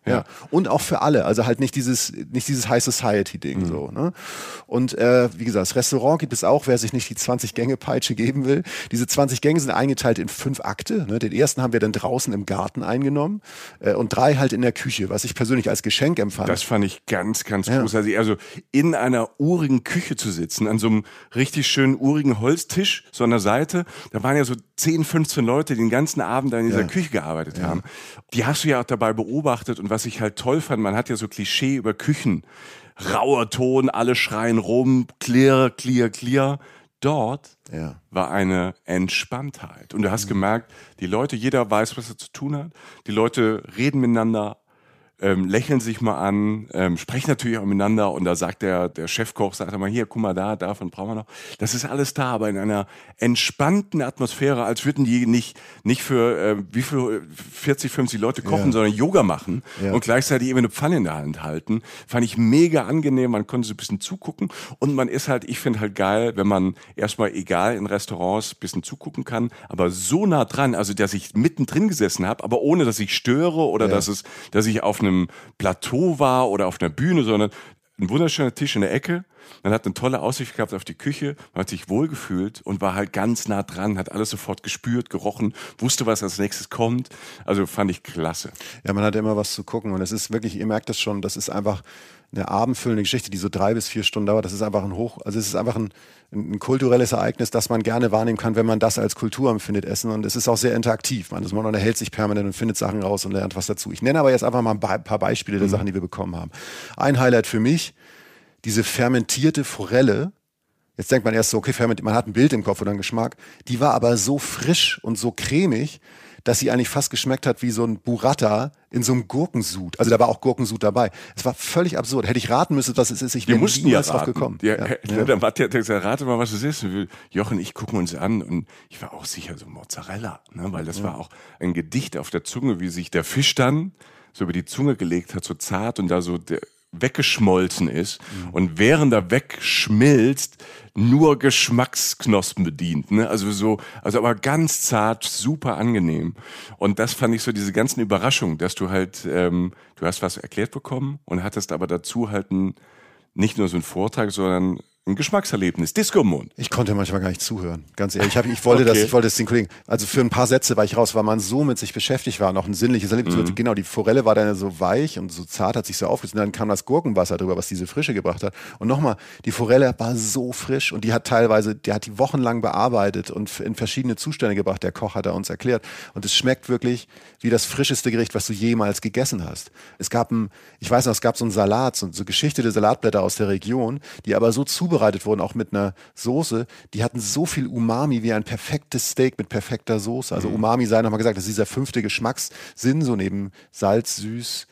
Ja. Ja. Und auch für alle, also halt nicht dieses, nicht dieses High Society-Ding Mhm. so. Ne? Und äh, wie gesagt, das Restaurant gibt es auch, wer sich nicht die zwanzig-Gänge-Peitsche geben will. Diese zwanzig Gänge sind eingeteilt in fünf Akte. Ne? Den ersten haben wir dann draußen im Garten eingenommen äh, und drei halt in der Küche, was ich persönlich als Geschenk empfand. Das fand ich ganz, ganz Ja. großartig. Also in einer urigen Küche zu sitzen, an so einem richtig schönen urigen Holztisch, so an der Seite. Da waren ja so zehn, fünfzehn Leute, die den ganzen Abend da in dieser Ja. Küche gearbeitet haben. Die hast du ja auch dabei beobachtet. Und was ich halt toll fand, man hat ja so Klischee über Küchen. Rauer Ton, alle schreien rum, clear, clear, clear. Dort Ja. war eine Entspanntheit. Und du hast gemerkt, die Leute, jeder weiß, was er zu tun hat. Die Leute reden miteinander, ähm, lächeln sich mal an, ähm, sprechen natürlich auch miteinander. Und da sagt der, der Chefkoch, sagt er mal, hier, guck mal da, davon brauchen wir noch. Das ist alles da, aber in einer entspannten Atmosphäre, als würden die nicht, nicht für, äh, wie viel, vierzig, fünfzig Leute kochen, Ja. sondern Yoga machen Ja. und gleichzeitig eben eine Pfanne in der Hand halten. Fand ich mega angenehm, man konnte so ein bisschen zugucken. Und man ist halt, ich finde halt geil, wenn man erstmal, egal in Restaurants, ein bisschen zugucken kann, aber so nah dran, also dass ich mittendrin gesessen habe, aber ohne, dass ich störe oder Ja. dass es, dass ich auf einem Plateau war oder auf einer Bühne, sondern ein wunderschöner Tisch in der Ecke. Man hat eine tolle Aussicht gehabt auf die Küche, man hat sich wohlgefühlt und war halt ganz nah dran, hat alles sofort gespürt, gerochen, wusste, was als nächstes kommt. Also fand ich klasse. Ja, man hat immer was zu gucken und es ist wirklich, ihr merkt das schon, das ist einfach eine abendfüllende Geschichte, die so drei bis vier Stunden dauert. Das ist einfach ein Hoch, also es ist einfach ein, ein kulturelles Ereignis, das man gerne wahrnehmen kann, wenn man das als Kultur empfindet, Essen. Und es ist auch sehr interaktiv. Man, also man unterhält sich permanent und findet Sachen raus und lernt was dazu. Ich nenne aber jetzt einfach mal ein paar Beispiele der Sachen, die wir bekommen haben. Ein Highlight für mich, diese fermentierte Forelle. Jetzt denkt man erst so, okay, ferment- man hat ein Bild im Kopf oder einen Geschmack. Die war aber so frisch und so cremig, dass sie eigentlich fast geschmeckt hat wie so ein Burrata in so einem Gurkensud. Also da war auch Gurkensud dabei. Es war völlig absurd. Hätte ich raten müssen, was es ist, ich Wir wäre mussten ja niemals drauf raten. gekommen. Ja, Ja, ja. ja. Der Matti hat gesagt, rate mal, was es ist. Und wir, Jochen und ich gucken uns an und ich war auch sicher so Mozzarella, ne? Weil das war auch ein Gedicht auf der Zunge, wie sich der Fisch dann so über die Zunge gelegt hat, so zart und da so der, weggeschmolzen ist und während er wegschmilzt, nur Geschmacksknospen bedient, ne? Also so, also aber ganz zart, super angenehm. Und das fand ich so diese ganzen Überraschungen, dass du halt, ähm, du hast was erklärt bekommen und hattest aber dazu halt ein, nicht nur so einen Vortrag, sondern ein Geschmackserlebnis, Disco im Mund. Ich konnte manchmal gar nicht zuhören, ganz ehrlich. Ich, hab, ich wollte Okay. das, ich wollte das den Kollegen. Also für ein paar Sätze war ich raus, weil man so mit sich beschäftigt war, noch ein sinnliches Erlebnis. Mhm. Genau, die Forelle war dann so weich und so zart, hat sich so aufgesetzt. Und dann kam das Gurkenwasser drüber, was diese Frische gebracht hat. Und nochmal, die Forelle war so frisch und die hat teilweise, die hat die wochenlang bearbeitet und in verschiedene Zustände gebracht. Der Koch hat er uns erklärt. Und es schmeckt wirklich wie das frischeste Gericht, was du jemals gegessen hast. Es gab ein, ich weiß noch, es gab so einen Salat, so, so geschichtete Salatblätter aus der Region, die aber so zubereitet wurden, auch mit einer Soße, die hatten so viel Umami wie ein perfektes Steak mit perfekter Soße. Also Umami sei nochmal gesagt, das ist dieser fünfte Geschmackssinn, so neben Salz, süß,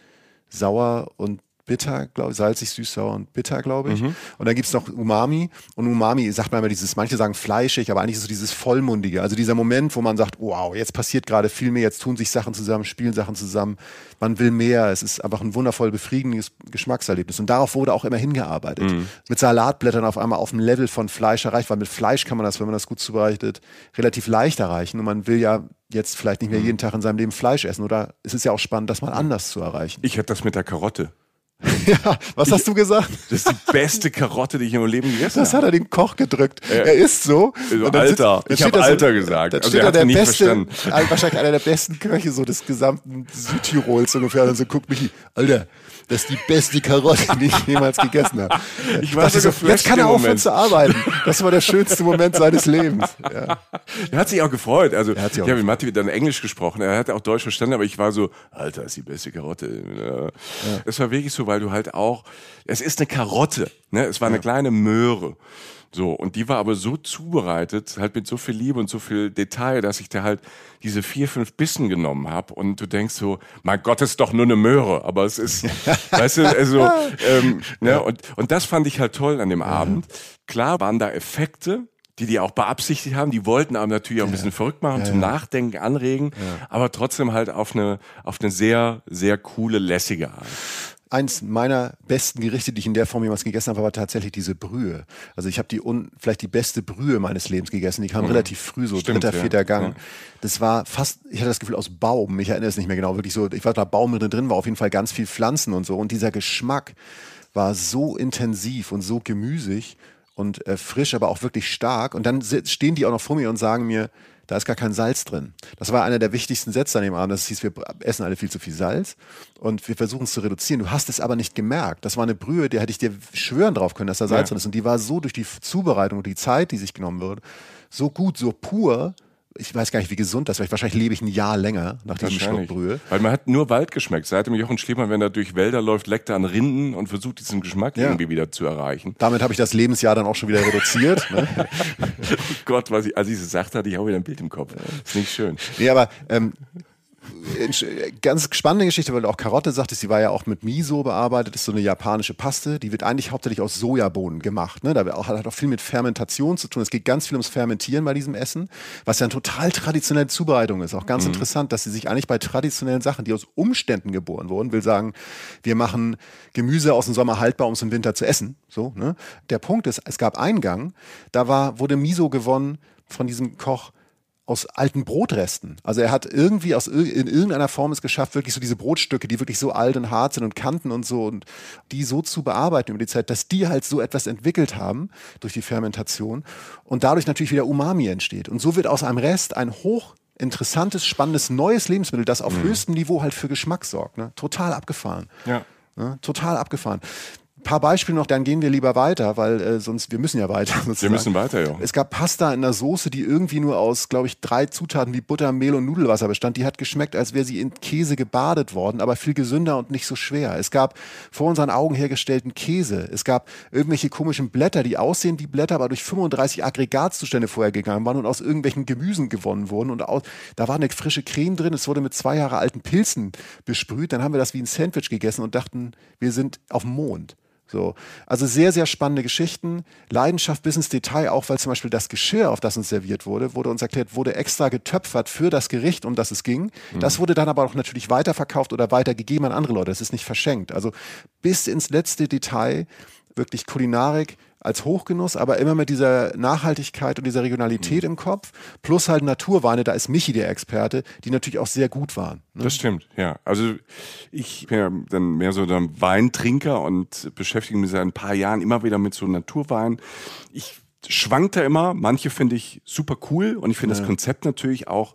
sauer und bitter, glaube ich, salzig, süß, sauer und bitter, glaube ich. Und dann gibt's noch Umami. Und Umami, sagt man immer dieses, manche sagen fleischig, aber eigentlich ist es so dieses Vollmundige. Also dieser Moment, wo man sagt, wow, jetzt passiert gerade viel mehr, jetzt tun sich Sachen zusammen, spielen Sachen zusammen. Man will mehr. Es ist einfach ein wundervoll befriedigendes Geschmackserlebnis. Und darauf wurde auch immer hingearbeitet. Mit Salatblättern auf einmal auf dem Level von Fleisch erreicht, weil mit Fleisch kann man das, wenn man das gut zubereitet, relativ leicht erreichen. Und man will ja jetzt vielleicht nicht mehr jeden Tag in seinem Leben Fleisch essen. Oder es ist ja auch spannend, das mal anders zu erreichen. Ich hatte das mit der Karotte. Ja, was hast du gesagt? Das ist die beste Karotte, die ich im Leben gegessen Das habe. hat er dem Koch gedrückt. Er ist so. Also Und dann Alter. sitzt- dann Ich steht hab da so- Alter gesagt. Dann Also steht er da hat der ihn nicht beste, verstanden. wahrscheinlich einer der besten Köche so des gesamten Südtirols ungefähr. Und dann so guckt mich, Alter, das ist die beste Karotte, die ich jemals gegessen habe. Ich war Dachte so so, geflasht jetzt kann in er dem aufhören Moment. zu arbeiten. Das war der schönste Moment seines Lebens. Ja. Er hat sich auch gefreut. Also hat sich auch ich habe mit Matti dann Englisch gesprochen. Er hat auch Deutsch verstanden, aber ich war so, Alter, ist die beste Karotte. Ja. Es war wirklich so, weil du halt auch, es ist eine Karotte, ne? Es war eine kleine Möhre. So, und die war aber so zubereitet, halt mit so viel Liebe und so viel Detail, dass ich da halt diese vier, fünf Bissen genommen habe und du denkst so, mein Gott, es ist doch nur eine Möhre, aber es ist, weißt du, also, ähm, ne? und, und das fand ich halt toll an dem Abend. Klar waren da Effekte, die die auch beabsichtigt haben, die wollten aber natürlich auch ein bisschen verrückt machen, zum Nachdenken anregen, aber trotzdem halt auf eine, auf eine sehr, sehr coole, lässige Art. eins meiner besten Gerichte, die ich in der Form jemals gegessen habe, war tatsächlich diese Brühe. Also ich habe die un, vielleicht die beste Brühe meines Lebens gegessen. Die kam mhm. relativ früh, so Stimmt, dritter, ja. vierter Gang. Ja. Das war fast, ich hatte das Gefühl, aus Baum. Ich erinnere es nicht mehr genau. Wirklich so, ich war da Baum drin, war auf jeden Fall ganz viel Pflanzen und so. Und dieser Geschmack war so intensiv und so gemüsig und äh, frisch, aber auch wirklich stark. Und dann stehen die auch noch vor mir und sagen mir, da ist gar kein Salz drin. Das war einer der wichtigsten Sätze an dem Abend. Das hieß, wir essen alle viel zu viel Salz und wir versuchen es zu reduzieren. Du hast es aber nicht gemerkt. Das war eine Brühe, der hätte ich dir schwören drauf können, dass da Salz ja. drin ist. Und die war so durch die Zubereitung und die Zeit, die sich genommen wird, so gut, so pur. Ich weiß gar nicht, wie gesund das war. Wahrscheinlich lebe ich ein Jahr länger nach diesem Schluck Brühe. Weil man hat nur Wald geschmeckt. Seit dem Jochen Schliemann, wenn er durch Wälder läuft, leckt er an Rinden und versucht, diesen Geschmack ja. irgendwie wieder zu erreichen. Damit habe ich das Lebensjahr dann auch schon wieder reduziert. Ne? Oh Gott, was ich, als ich es gesagt hatte, ich auch wieder ein Bild im Kopf. Das ist nicht schön. Nee, aber ähm, ganz spannende Geschichte, weil du auch Karotte sagtest, die war ja auch mit Miso bearbeitet, das ist so eine japanische Paste, die wird eigentlich hauptsächlich aus Sojabohnen gemacht. Ne? Da hat auch viel mit Fermentation zu tun. Es geht ganz viel ums Fermentieren bei diesem Essen, was ja eine total traditionelle Zubereitung ist. Auch ganz mhm. interessant, dass sie sich eigentlich bei traditionellen Sachen, die aus Umständen geboren wurden, will sagen, wir machen Gemüse aus dem Sommer haltbar, um es im Winter zu essen. So, ne? Der Punkt ist, es gab einen Gang, da war, wurde Miso gewonnen von diesem Koch, aus alten Brotresten. Also er hat irgendwie aus in irgendeiner Form es geschafft, wirklich so diese Brotstücke, die wirklich so alt und hart sind und Kanten und so, und die so zu bearbeiten über die Zeit, dass die halt so etwas entwickelt haben durch die Fermentation und dadurch natürlich wieder Umami entsteht. Und so wird aus einem Rest ein hoch interessantes, spannendes, neues Lebensmittel, das auf mhm. höchstem Niveau halt für Geschmack sorgt. Ne? Total abgefahren. Ja. Ne? Total abgefahren. Ein paar Beispiele noch, dann gehen wir lieber weiter, weil äh, sonst, wir müssen ja weiter. Sozusagen. Wir müssen weiter, ja. Es gab Pasta in einer Soße, die irgendwie nur aus, glaube ich, drei Zutaten wie Butter, Mehl und Nudelwasser bestand. Die hat geschmeckt, als wäre sie in Käse gebadet worden, aber viel gesünder und nicht so schwer. Es gab vor unseren Augen hergestellten Käse. Es gab irgendwelche komischen Blätter, die aussehen wie Blätter, aber durch fünfunddreißig Aggregatzustände vorher gegangen waren und aus irgendwelchen Gemüsen gewonnen wurden. Und aus, da war eine frische Creme drin, es wurde mit zwei Jahre alten Pilzen besprüht. Dann haben wir das wie ein Sandwich gegessen und dachten, wir sind auf dem Mond. So. Also sehr, sehr spannende Geschichten. Leidenschaft bis ins Detail, auch weil zum Beispiel das Geschirr, auf das uns serviert wurde, wurde uns erklärt, wurde extra getöpfert für das Gericht, um das es ging. Mhm. Das wurde dann aber auch natürlich weiterverkauft oder weitergegeben an andere Leute. Das ist nicht verschenkt. Also bis ins letzte Detail wirklich Kulinarik als Hochgenuss, aber immer mit dieser Nachhaltigkeit und dieser Regionalität mhm. im Kopf, plus halt Naturweine, da ist Michi der Experte, die natürlich auch sehr gut waren. Ne? Das stimmt, ja. Also ich bin ja dann mehr so ein Weintrinker und beschäftige mich seit ein paar Jahren immer wieder mit so Naturwein. Ich schwank da immer, manche finde ich super cool und ich finde ja. das Konzept natürlich auch,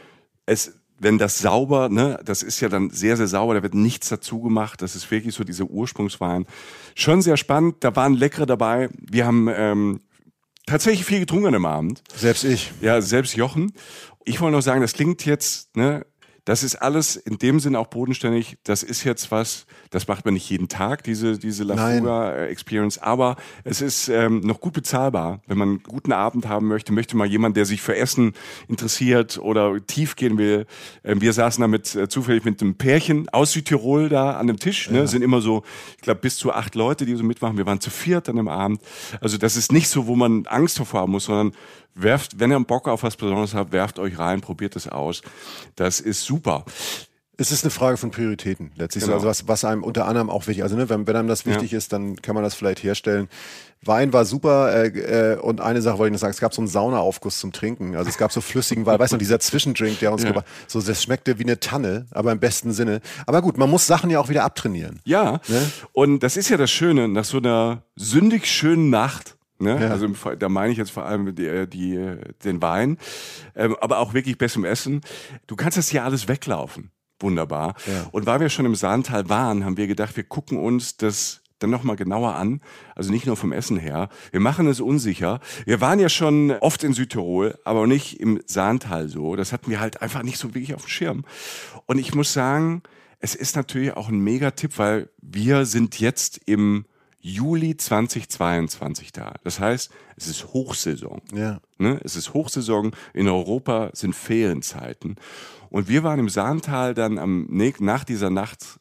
es wenn das sauber, ne, das ist ja dann sehr, sehr sauber, da wird nichts dazu gemacht, das ist wirklich so dieser Ursprungswein. Schon sehr spannend, da waren leckere dabei. Wir haben ähm, tatsächlich viel getrunken am Abend. Selbst ich. Ja, selbst Jochen. Ich wollte noch sagen, das klingt jetzt, ne, das ist alles in dem Sinne auch bodenständig. Das ist jetzt was, das macht man nicht jeden Tag, diese, diese La Fuga Experience. Aber es ist ähm, noch gut bezahlbar. Wenn man einen guten Abend haben möchte, möchte mal jemand, der sich für Essen interessiert oder tief gehen will. Ähm, wir saßen da mit, äh, zufällig mit einem Pärchen aus Südtirol da an dem Tisch. Ne? Ja. Sind immer so, ich glaube, bis zu acht Leute, die so mitmachen. Wir waren zu viert an dem Abend. Also das ist nicht so, wo man Angst davor haben muss, sondern werft, wenn ihr einen Bock auf was Besonderes habt, werft euch rein, probiert es aus. Das ist super. Es ist eine Frage von Prioritäten letztlich. Genau. Also was, was einem unter anderem auch wichtig, also ne, wenn, wenn einem das wichtig ja. ist, dann kann man das vielleicht herstellen. Wein war super äh, äh, und eine Sache wollte ich noch sagen, es gab so einen Saunaaufguss zum Trinken. Also es gab so flüssigen Wein, weißt du, dieser Zwischendrink, der uns ja. gebracht hat, so, das schmeckte wie eine Tanne, aber im besten Sinne. Aber gut, man muss Sachen ja auch wieder abtrainieren. Ja, ne? Und das ist ja das Schöne, nach so einer sündig schönen Nacht, ne? Ja. Also da meine ich jetzt vor allem die, die, den Wein, ähm, aber auch wirklich besserem Essen. Du kannst das hier alles weglaufen. Wunderbar. Ja. Und weil wir schon im Saantal waren, haben wir gedacht, wir gucken uns das dann nochmal genauer an. Also nicht nur vom Essen her. Wir machen es unsicher. Wir waren ja schon oft in Südtirol, aber nicht im Saantal so. Das hatten wir halt einfach nicht so wirklich auf dem Schirm. Und ich muss sagen, es ist natürlich auch ein Mega-Tipp, weil wir sind jetzt im Juli zweitausendzweiundzwanzig da. Das heißt, es ist Hochsaison. Ja. Ne? Es ist Hochsaison. In Europa sind Ferienzeiten. Und wir waren im Saantal dann am, nach dieser Nacht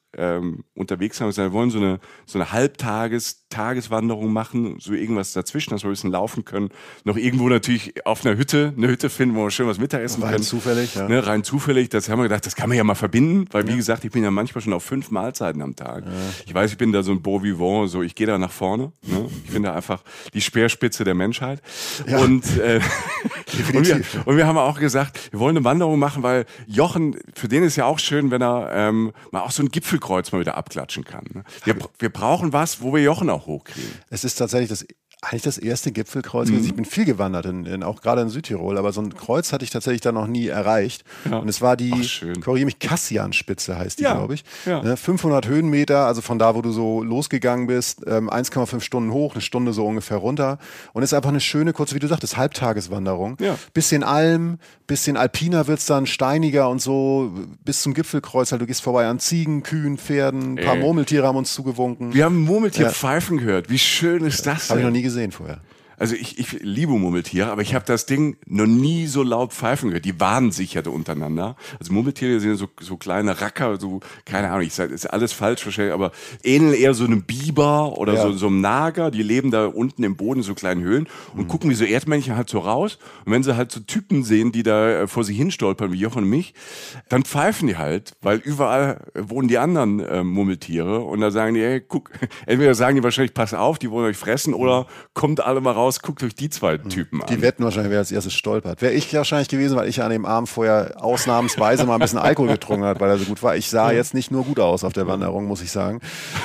ähm, unterwegs haben, wir wollen so eine, so eine Halbtages-, Tageswanderung machen, so irgendwas dazwischen, dass wir ein bisschen laufen können. Noch irgendwo natürlich auf einer Hütte, eine Hütte finden, wo wir schön was Mittagessen rein können. Zufällig, ja. Ne, rein zufällig, das haben wir gedacht, das kann man ja mal verbinden, weil wie ja. gesagt, ich bin ja manchmal schon auf fünf Mahlzeiten am Tag. Ja. Ich weiß, ich bin da so ein Beau vivant, so ich gehe da nach vorne. Ne? Ich bin da einfach die Speerspitze der Menschheit. Ja. Und, äh, und, wir, und wir haben auch gesagt, wir wollen eine Wanderung machen, weil Jochen, für den ist ja auch schön, wenn er ähm, mal auch so ein Gipfelkreuz mal wieder abklatschen kann. Ne? Wir, wir brauchen was, wo wir Jochen auch hochkriegen. Es ist tatsächlich das eigentlich das erste Gipfelkreuz. Mhm. Ich bin viel gewandert, in, in, auch gerade in Südtirol, aber so ein Kreuz hatte ich tatsächlich da noch nie erreicht. Ja. Und es war die, korrigiere mich, Kassianspitze heißt die, ja. glaube ich. Ja. Ne, fünfhundert Höhenmeter, also von da, wo du so losgegangen bist, ähm, eins Komma fünf Stunden hoch, eine Stunde so ungefähr runter. Und es ist einfach eine schöne, kurze, wie du sagtest, Halbtageswanderung. Ja. Bisschen Alm, bisschen alpiner wird's dann, steiniger und so, bis zum Gipfelkreuz. Halt, du gehst vorbei an Ziegen, Kühen, Pferden, ein paar Ey. Murmeltiere haben uns zugewunken. Wir haben Murmeltier ja. pfeifen gehört. Wie schön ist das? Habe ich noch nie gesehen vorher. Also ich, ich liebe Murmeltiere, aber ich habe das Ding noch nie so laut pfeifen gehört. Die warnen sich ja untereinander. Also Murmeltiere sind so, so kleine Racker, so, keine Ahnung, ich sage, ist alles falsch wahrscheinlich, aber ähneln eher so einem Biber oder ja. so, so einem Nager. Die leben da unten im Boden in so kleinen Höhlen und mhm. gucken wie so Erdmännchen halt so raus. Und wenn sie halt so Typen sehen, die da vor sich hinstolpern, wie Jochen und mich, dann pfeifen die halt, weil überall wohnen die anderen äh, Murmeltiere und da sagen die, ey, guck, entweder sagen die wahrscheinlich, pass auf, die wollen euch fressen oder kommt alle mal raus, guckt euch die zwei Typen an. Die wetten wahrscheinlich, wer als erstes stolpert. Wäre ich wahrscheinlich gewesen, weil ich an dem Abend vorher ausnahmsweise mal ein bisschen Alkohol getrunken habe, weil er so gut war. Ich sah jetzt nicht nur gut aus auf der Wanderung, muss ich sagen.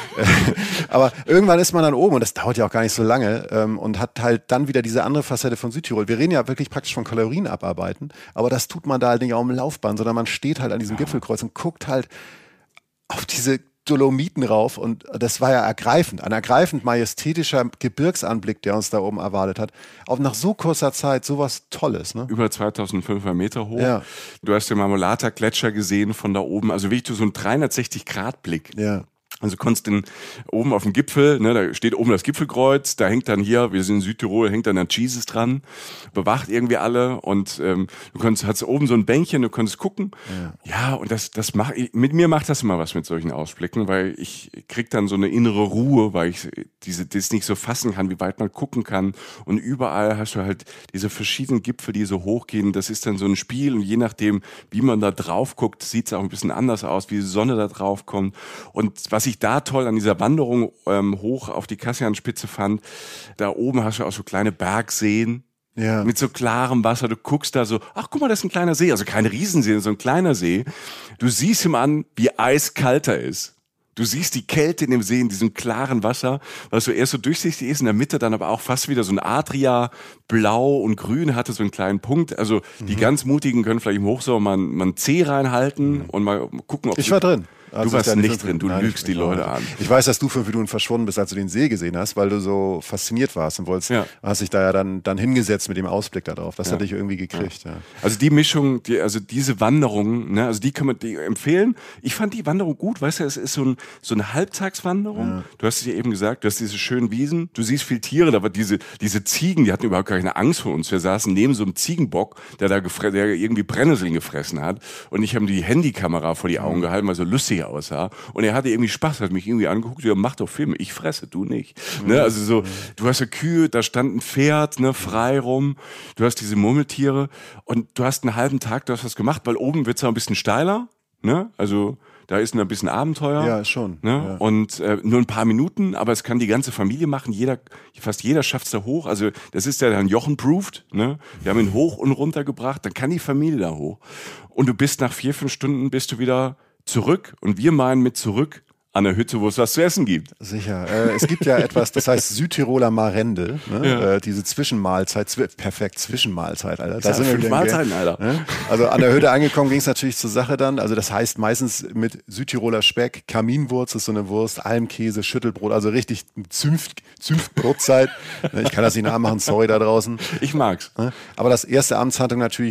Aber irgendwann ist man dann oben und das dauert ja auch gar nicht so lange und hat halt dann wieder diese andere Facette von Südtirol. Wir reden ja wirklich praktisch von Kalorien abarbeiten, aber das tut man da halt nicht auch im Laufbahn, sondern man steht halt an diesem ja. Gipfelkreuz und guckt halt auf diese Dolomiten rauf und das war ja ergreifend, ein ergreifend majestätischer Gebirgsanblick, der uns da oben erwartet hat. Auch nach so kurzer Zeit sowas Tolles. Ne? Über zweitausendfünfhundert Meter hoch. Ja. Du hast den Marmolata-Gletscher gesehen von da oben, also wirklich so ein dreihundertsechzig Grad Blick. Ja. Also konntest du oben auf dem Gipfel, ne, da steht oben das Gipfelkreuz, da hängt dann hier, wir sind in Südtirol, hängt dann ein Jesus dran, bewacht irgendwie alle und ähm, du konntest, hast oben so ein Bänkchen, du konntest gucken. Ja, ja und das, das macht, mit mir macht das immer was mit solchen Ausblicken, weil ich krieg dann so eine innere Ruhe, weil ich diese, das nicht so fassen kann, wie weit man gucken kann und überall hast du halt diese verschiedenen Gipfel, die so hochgehen, das ist dann so ein Spiel und je nachdem, wie man da drauf guckt, sieht es auch ein bisschen anders aus, wie die Sonne da drauf kommt und was ich da toll an dieser Wanderung ähm, hoch auf die Kassianspitze fand, da oben hast du auch so kleine Bergseen ja. mit so klarem Wasser. Du guckst da so, ach guck mal, das ist ein kleiner See, also kein Riesensee, so ein kleiner See. Du siehst ihm an, wie eiskalt er ist. Du siehst die Kälte in dem See, in diesem klaren Wasser, was so erst so durchsichtig ist, in der Mitte dann aber auch fast wieder so ein Adria, blau und grün, hatte so einen kleinen Punkt. Also mhm. die ganz Mutigen können vielleicht im Hochsommer mal, mal einen Zeh reinhalten mhm. und mal gucken, ob ich war drin. Also du warst nicht drin, du nein, lügst die Leute an. Ich weiß, dass du fünf Minuten verschwunden bist, als du den See gesehen hast, weil du so fasziniert warst und wolltest, ja. hast dich da ja dann, dann hingesetzt mit dem Ausblick da drauf. Das ja. hat dich irgendwie gekriegt. Ja. Ja. Also die Mischung, die, also diese Wanderung, ne, also die kann man die empfehlen. Ich fand die Wanderung gut, weißt du, es ist so, ein, so eine Halbtagswanderung. Ja. Du hast es ja eben gesagt, du hast diese schönen Wiesen, du siehst viel Tiere, aber diese, diese Ziegen, die hatten überhaupt keine Angst vor uns. Wir saßen neben so einem Ziegenbock, der da gefre- der irgendwie Brennnesseln gefressen hat und ich habe die Handykamera vor die Augen gehalten, weil so lustig aussah. Und er hatte irgendwie Spaß, hat mich irgendwie angeguckt, ja, mach doch Filme, ich fresse, du nicht. Mhm. Ne? Also so, du hast ja Kühe, da stand ein Pferd, ne, frei rum, du hast diese Murmeltiere und du hast einen halben Tag, du hast was gemacht, weil oben wird's auch ein bisschen steiler, ne, also da ist ein bisschen Abenteuer. Ja, schon. Ne? Ja. Und äh, nur ein paar Minuten, aber es kann die ganze Familie machen. Jeder, fast jeder schafft's da hoch. Also das ist ja dann Jochen-proofed. Ne? Wir haben ihn hoch und runter gebracht, dann kann die Familie da hoch. Und du bist nach vier, fünf Stunden bist du wieder zurück und wir meinen mit zurück an der Hütte, wo es was zu essen gibt. Sicher. Äh, es gibt ja etwas, das heißt Südtiroler Marende, ne? Ja. Äh, diese Zwischenmahlzeit, zwi- perfekt, Zwischenmahlzeit, Alter. Da ja, sind fünf wir Mahlzeiten, Alter. Ne? Also an der Hütte angekommen ging es natürlich zur Sache dann. Also das heißt meistens mit Südtiroler Speck, Kaminwurz ist so eine Wurst, Almkäse, Schüttelbrot, also richtig Zünft, Zünftbrotzeit. Ich kann das nicht nachmachen, sorry da draußen. Ich mag's. Aber das erste Abendshandlung natürlich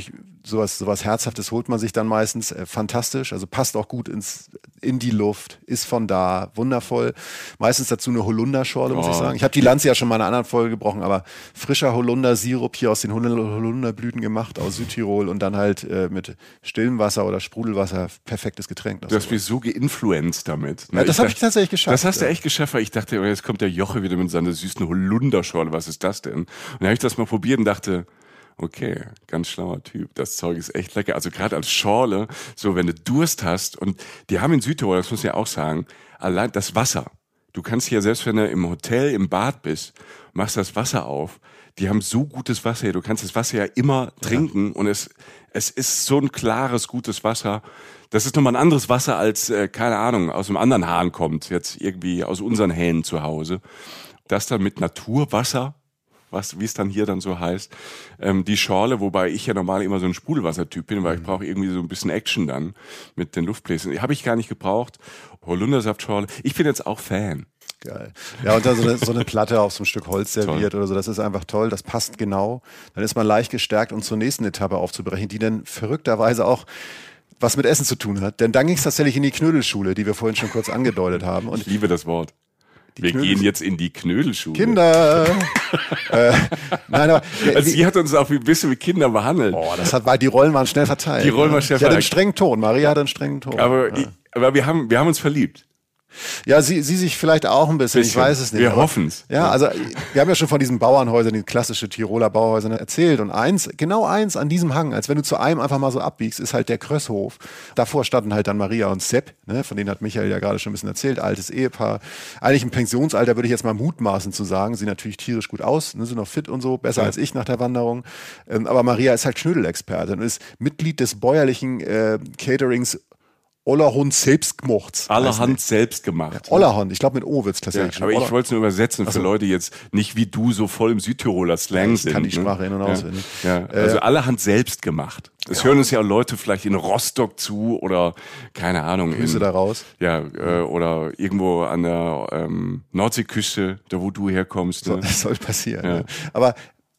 sowas, sowas Herzhaftes holt man sich dann meistens. Äh, fantastisch, also passt auch gut ins, in die Luft, ist von da, wundervoll. Meistens dazu eine Holunderschorle, muss oh. ich sagen. Ich habe die Lanze ja schon mal in einer anderen Folge gebrochen, aber frischer Holundersirup hier aus den Holunderblüten gemacht, aus Südtirol und dann halt äh, mit stillem Wasser oder Sprudelwasser, perfektes Getränk. Du hast mich so geinfluenced damit. Ne? Ja, das habe ich tatsächlich geschafft. Das hast du ja. echt geschafft, weil ich dachte, oh, jetzt kommt der Joche wieder mit seiner süßen Holunderschorle, was ist das denn? Und dann habe ich das mal probiert und dachte, okay, ganz schlauer Typ, das Zeug ist echt lecker. Also gerade als Schorle, so wenn du Durst hast und die haben in Südtirol, das muss ich ja auch sagen, allein das Wasser. Du kannst hier, selbst wenn du im Hotel, im Bad bist, machst das Wasser auf, die haben so gutes Wasser hier, du kannst das Wasser ja immer trinken ja. und es, es ist so ein klares, gutes Wasser. Das ist nochmal ein anderes Wasser als, äh, keine Ahnung, aus einem anderen Hahn kommt, jetzt irgendwie aus unseren Hähnen zu Hause. Das dann mit Naturwasser, was, wie es dann hier dann so heißt, ähm, die Schorle, wobei ich ja normal immer so ein Sprudelwassertyp bin, weil ich brauche irgendwie so ein bisschen Action dann mit den Luftbläschen. Habe ich gar nicht gebraucht. Holundersaftschorle. Ich bin jetzt auch Fan. Geil. Ja, und dann so eine, so eine Platte auf so ein Stück Holz serviert toll. Oder so, das ist einfach toll, das passt genau. Dann ist man leicht gestärkt, um zur nächsten Etappe aufzubrechen, die dann verrückterweise auch was mit Essen zu tun hat. Denn dann ging es tatsächlich in die Knödelschule, die wir vorhin schon kurz angedeutet haben. Und ich liebe das Wort. Wir gehen jetzt in die Knödelschule. Kinder! äh, nein, aber, also sie hat uns auch ein bisschen wie Kinder behandelt. Oh, das hat, weil die Rollen waren schnell verteilt. Die Rollen waren schnell verteilt. Sie verteilt. hat einen strengen Ton. Maria hat einen strengen Ton. Aber, ja. ich, aber wir haben, wir haben uns verliebt. Ja, sie, sie sich vielleicht auch ein bisschen, bisschen. Ich weiß es nicht. Wir hoffen es. Ja, also wir haben ja schon von diesen Bauernhäusern, die klassische Tiroler Bauernhäuser erzählt und eins, genau eins an diesem Hang, als wenn du zu einem einfach mal so abbiegst, ist halt der Krösshof. Davor standen halt dann Maria und Sepp, ne, von denen hat Michael ja gerade schon ein bisschen erzählt, altes Ehepaar. Eigentlich im Pensionsalter würde ich jetzt mal mutmaßen zu sagen, sehen natürlich tierisch gut aus, ne, sind noch fit und so, besser ja. als ich nach der Wanderung. Ähm, aber Maria ist halt Knödelexpertin und ist Mitglied des bäuerlichen äh, Caterings Allerhand selbst gemacht. Allerhand selbst gemacht. Ja, Allerhand, ich glaube mit O wird es tatsächlich. Ja, aber ich wollte es nur übersetzen für also, Leute jetzt nicht wie du so voll im Südtiroler Slang ja, ich sind. Ich kann die Sprache ne? in- und auswendig. Ja, ja. Also äh, allerhand selbst gemacht. Es ja. hören uns ja Leute vielleicht in Rostock zu oder keine Ahnung. Grüße in, da raus. Ja, äh, oder irgendwo an der ähm, Nordseeküste, da wo du herkommst. So, ne? Das soll passieren. Ja. Ne? Aber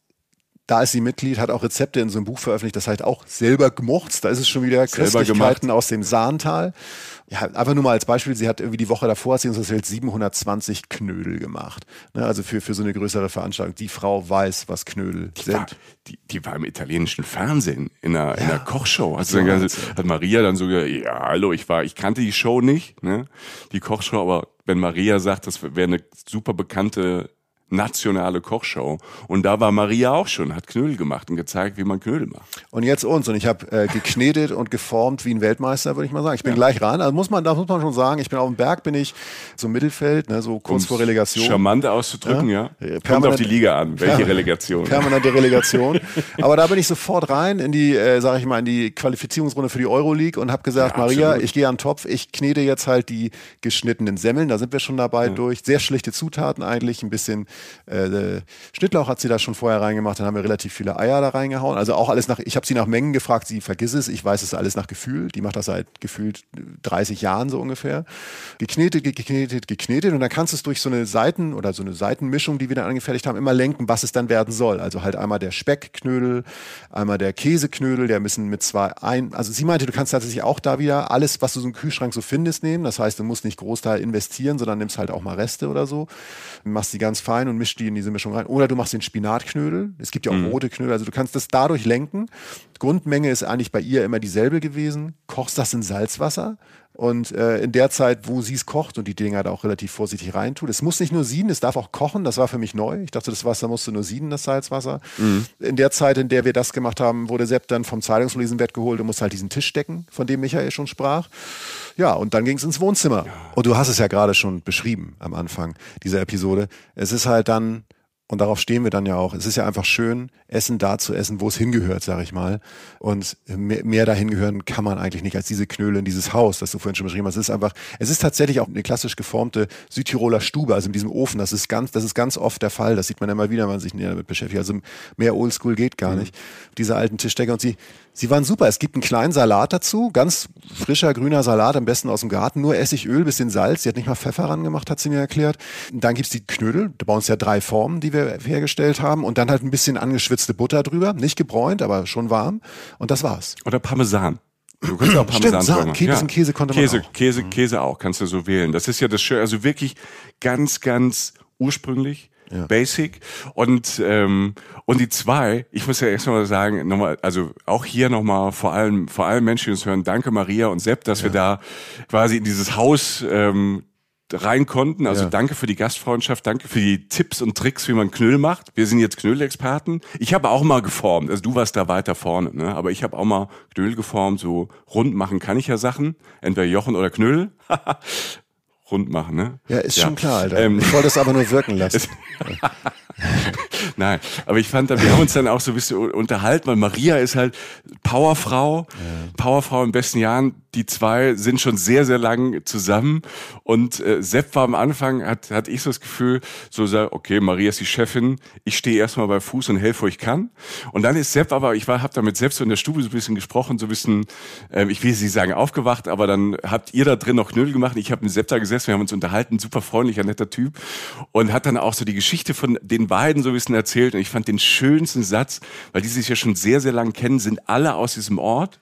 da ist sie Mitglied, hat auch Rezepte in so einem Buch veröffentlicht, das heißt auch selber gemocht. Da ist es schon wieder Köstlichkeiten aus dem Sahntal. Ja, einfach nur mal als Beispiel, sie hat irgendwie die Woche davor, hat sie uns erzählt, siebenhundertzwanzig Knödel gemacht. Ne, also für, für so eine größere Veranstaltung. Die Frau weiß, was Knödel die sind. War, die, die war im italienischen Fernsehen, in einer, ja. in einer Kochshow. Hat, so dann, hat Maria dann so gesagt, ja, hallo, ich war, ich kannte die Show nicht, ne, die Kochshow, aber wenn Maria sagt, das wäre eine super bekannte nationale Kochshow. Und da war Maria auch schon, hat Knödel gemacht und gezeigt, wie man Knödel macht. Und jetzt uns. Und ich habe äh, geknetet und geformt wie ein Weltmeister, würde ich mal sagen. Ich bin ja. gleich ran. Also muss man, da muss man schon sagen, ich bin auf dem Berg, bin ich so Mittelfeld, ne, so kurz um vor Relegation. Charmant auszudrücken, ja. ja. Kommt auf die Liga an, welche ja. Relegation. Permanente Relegation. Aber da bin ich sofort rein in die, äh, sage ich mal, in die Qualifizierungsrunde für die Euroleague und habe gesagt, ja, Maria, absolut. Ich gehe an den Topf, ich knete jetzt halt die geschnittenen Semmeln, da sind wir schon dabei ja. durch. Sehr schlichte Zutaten eigentlich, ein bisschen äh, Schnittlauch hat sie da schon vorher reingemacht, dann haben wir relativ viele Eier da reingehauen. Also auch alles nach, ich habe sie nach Mengen gefragt, sie vergiss es, ich weiß es alles nach Gefühl. Die macht das seit gefühlt dreißig Jahren so ungefähr. Geknetet, geknetet, geknetet und dann kannst du es durch so eine Seiten- oder so eine Seitenmischung, die wir dann angefertigt haben, immer lenken, was es dann werden soll. Also halt einmal der Speckknödel, einmal der Käseknödel, der müssen mit zwei ein, also sie meinte, du kannst tatsächlich auch da wieder alles, was du so im Kühlschrank so findest, nehmen. Das heißt, du musst nicht Großteil investieren, sondern nimmst halt auch mal Reste oder so. Machst die ganz fein und mischst die in diese Mischung rein. Oder du machst den Spinatknödel. Es gibt ja auch mhm. rote Knödel. Also du kannst das dadurch lenken. Die Grundmenge ist eigentlich bei ihr immer dieselbe gewesen. Kochst das in Salzwasser. Und äh, in der Zeit, wo sie es kocht und die Dinger da auch relativ vorsichtig reintut. Es muss nicht nur sieden, es darf auch kochen. Das war für mich neu. Ich dachte, das Wasser musste nur sieden, das Salzwasser. Mhm. In der Zeit, in der wir das gemacht haben, wurde Sepp dann vom Zeitungslesenbett geholt und musste halt diesen Tisch decken, von dem Michael schon sprach. Ja, und dann ging es ins Wohnzimmer. Ja. Und du hast es ja gerade schon beschrieben am Anfang dieser Episode. Es ist halt dann, und darauf stehen wir dann ja auch, es ist ja einfach schön, Essen da zu essen, wo es hingehört, sag ich mal. Und mehr, mehr dahin gehören kann man eigentlich nicht als diese Knödel in dieses Haus, das du vorhin schon beschrieben hast. Es ist einfach, es ist tatsächlich auch eine klassisch geformte Südtiroler Stube, also in diesem Ofen. Das ist ganz, das ist ganz oft der Fall. Das sieht man ja immer wieder, wenn man sich näher damit beschäftigt. Also mehr Oldschool geht gar mhm. nicht. Diese alten Tischdecker und sie, sie waren super. Es gibt einen kleinen Salat dazu, ganz frischer, grüner Salat, am besten aus dem Garten, nur Essigöl, bisschen Salz. Sie hat nicht mal Pfeffer ran gemacht, hat sie mir erklärt. Und dann gibt's die Knödel, bei uns ja drei Formen, die wir wir hergestellt haben und dann halt ein bisschen angeschwitzte Butter drüber, nicht gebräunt, aber schon warm und das war's. Oder Parmesan. Du kannst auch Parmesan Stimmt, Käse, ja. Käse konnte man Käse, auch. Käse, Käse auch, kannst du so wählen. Das ist ja das Schöne, also wirklich ganz, ganz ursprünglich, ja. Basic. Und ähm, und die zwei, ich muss ja erstmal sagen, nochmal, also auch hier nochmal vor allem, vor allem Menschen, die uns hören, danke Maria und Sepp, dass ja. wir da quasi in dieses Haus ähm, rein konnten. Also ja. danke für die Gastfreundschaft, danke für die Tipps und Tricks, wie man Knödel macht. Wir sind jetzt Knödelexperten. Ich habe auch mal geformt, also du warst da weiter vorne, ne? Aber ich habe auch mal Knödel geformt, so rund machen kann ich ja Sachen, entweder Jochen oder Knödel. Rund machen, ne? Ja, ist ja. schon klar, Alter. Ähm, ich wollte es aber nur wirken lassen. Nein, aber ich fand, wir haben uns dann auch so ein bisschen unterhalten, weil Maria ist halt Powerfrau, ja. Powerfrau in besten Jahren. Die zwei sind schon sehr, sehr lang zusammen und äh, Sepp war am Anfang, hat, hat ich so das Gefühl, so sagt, okay, Maria ist die Chefin, ich stehe erstmal bei Fuß und helfe, wo ich kann. Und dann ist Sepp aber, ich war, hab da mit Sepp so in der Stube so ein bisschen gesprochen, so ein bisschen, äh, ich will nicht sagen aufgewacht, aber dann habt ihr da drin noch Knödel gemacht. Ich habe mit Sepp da gesessen, wir haben uns unterhalten, super freundlicher, netter Typ und hat dann auch so die Geschichte von den beiden so ein bisschen erzählt und ich fand den schönsten Satz, weil die sich ja schon sehr, sehr lang kennen, sind alle aus diesem Ort.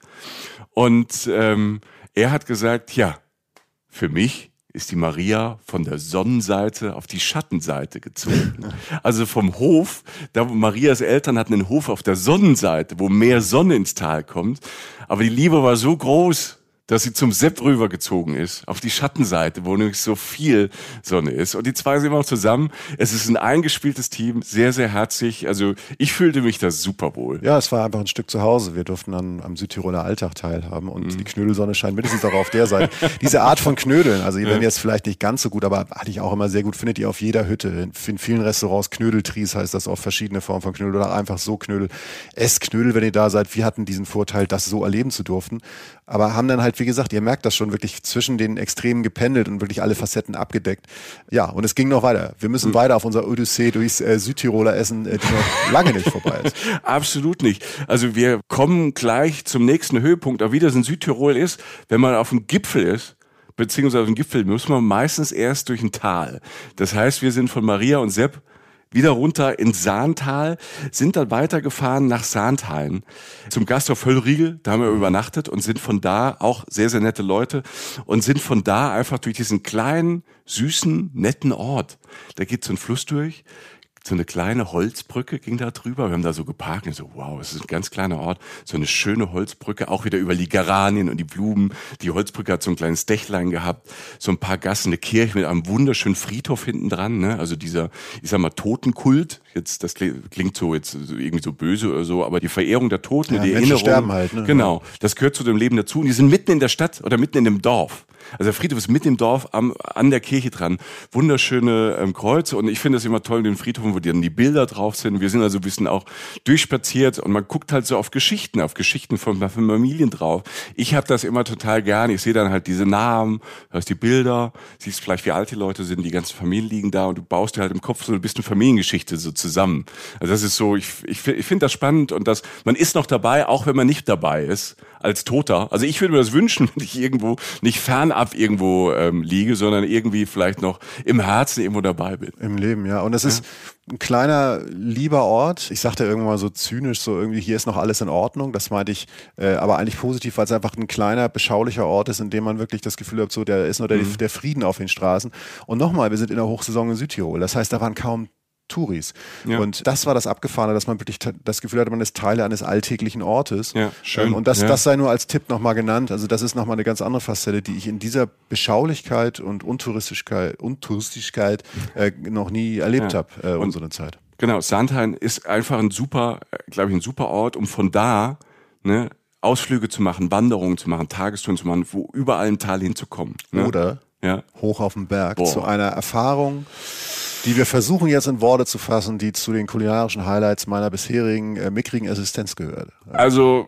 Und ähm, er hat gesagt, ja, für mich ist die Maria von der Sonnenseite auf die Schattenseite gezogen. Also vom Hof, da wo Marias Eltern hatten einen Hof auf der Sonnenseite, wo mehr Sonne ins Tal kommt. Aber die Liebe war so groß, dass sie zum Sepp rübergezogen ist, auf die Schattenseite, wo nämlich so viel Sonne ist. Und die zwei sind auch zusammen. Es ist ein eingespieltes Team, sehr, sehr herzlich. Also ich fühlte mich da super wohl. Ja, es war einfach ein Stück zu Hause. Wir durften dann am Südtiroler Alltag teilhaben und mhm. die Knödelsonne scheint mindestens auch auf der Seite. Diese Art von Knödeln, also die werden jetzt vielleicht nicht ganz so gut, aber hatte ich auch immer sehr gut, findet ihr auf jeder Hütte. In vielen Restaurants Knödeltries heißt das auch, verschiedene Formen von Knödel oder einfach so Knödel. Esst Knödel, wenn ihr da seid. Wir hatten diesen Vorteil, das so erleben zu dürfen. Aber haben dann halt, wie gesagt, ihr merkt das schon, wirklich zwischen den Extremen gependelt und wirklich alle Facetten abgedeckt. Ja, und es ging noch weiter. Wir müssen mhm. weiter auf unser Odyssee durchs äh, Südtiroler Essen, äh, die noch lange nicht vorbei ist. Absolut nicht. Also wir kommen gleich zum nächsten Höhepunkt. Aber wie das in Südtirol ist, wenn man auf dem Gipfel ist, beziehungsweise auf dem Gipfel, muss man meistens erst durch ein Tal. Das heißt, wir sind von Maria und Sepp wieder runter ins Sahntal, sind dann weitergefahren nach Sahntheim zum Gasthof Höllriegel, da haben wir übernachtet und sind von da, auch sehr, sehr nette Leute, und sind von da einfach durch diesen kleinen, süßen, netten Ort. Da geht so ein Fluss durch, so eine kleine Holzbrücke ging da drüber. Wir haben da so geparkt und so, wow, es ist ein ganz kleiner Ort. So eine schöne Holzbrücke, auch wieder über die Geranien und die Blumen. Die Holzbrücke hat so ein kleines Dächlein gehabt, so ein paar Gassen, eine Kirche mit einem wunderschönen Friedhof hinten dran, ne? Also dieser, ich sag mal, Totenkult. Jetzt, das klingt so jetzt irgendwie so böse oder so, aber die Verehrung der Toten, ja, die Menschen Erinnerung. sterben halt, ne? Genau. Das gehört zu dem Leben dazu. Und die sind mitten in der Stadt oder mitten in dem Dorf. Also der Friedhof ist mitten im Dorf am, an der Kirche dran. Wunderschöne ähm, Kreuze und ich finde das immer toll, den Friedhof, wo dann die Bilder drauf sind. Wir sind also ein bisschen auch durchspaziert und man guckt halt so auf Geschichten, auf Geschichten von, von Familien drauf. Ich habe das immer total gern. Ich sehe dann halt diese Namen, du hast die Bilder, siehst vielleicht, wie alt die Leute sind, die ganzen Familien liegen da und du baust dir halt im Kopf so ein bisschen Familiengeschichte so zusammen. Also das ist so, ich, ich, ich finde das spannend und das, man ist noch dabei, auch wenn man nicht dabei ist, als Toter. Also ich würde mir das wünschen, wenn ich irgendwo nicht fernab irgendwo ähm, liege, sondern irgendwie vielleicht noch im Herzen irgendwo dabei bin. Im Leben, ja. Und es ist ja. ein kleiner, lieber Ort. Ich sagte irgendwann mal so zynisch, so irgendwie, hier ist noch alles in Ordnung. Das meinte ich äh, aber eigentlich positiv, weil es einfach ein kleiner, beschaulicher Ort ist, in dem man wirklich das Gefühl hat, so, da ist nur der, mhm. der Frieden auf den Straßen. Und nochmal, wir sind in der Hochsaison in Südtirol. Das heißt, da waren kaum Touris. Ja. Und das war das Abgefahrene, dass man wirklich das Gefühl hatte, man ist Teile eines alltäglichen Ortes. Ja, schön. Und das, ja. das sei nur als Tipp nochmal genannt. Also das ist nochmal eine ganz andere Facette, die ich in dieser Beschaulichkeit und Untouristigkeit, Untouristigkeit äh, noch nie erlebt ja. habe äh, und unsere Zeit. Genau, Sahntheim ist einfach ein super, glaube ich, ein super Ort, um von da ne, Ausflüge zu machen, Wanderungen zu machen, Tagestouren zu machen, wo überall im Tal hinzukommen. Ne? Oder ja. hoch auf den Berg Boah. zu einer Erfahrung, die wir versuchen jetzt in Worte zu fassen, die zu den kulinarischen Highlights meiner bisherigen äh, mickrigen Existenz gehört. Also,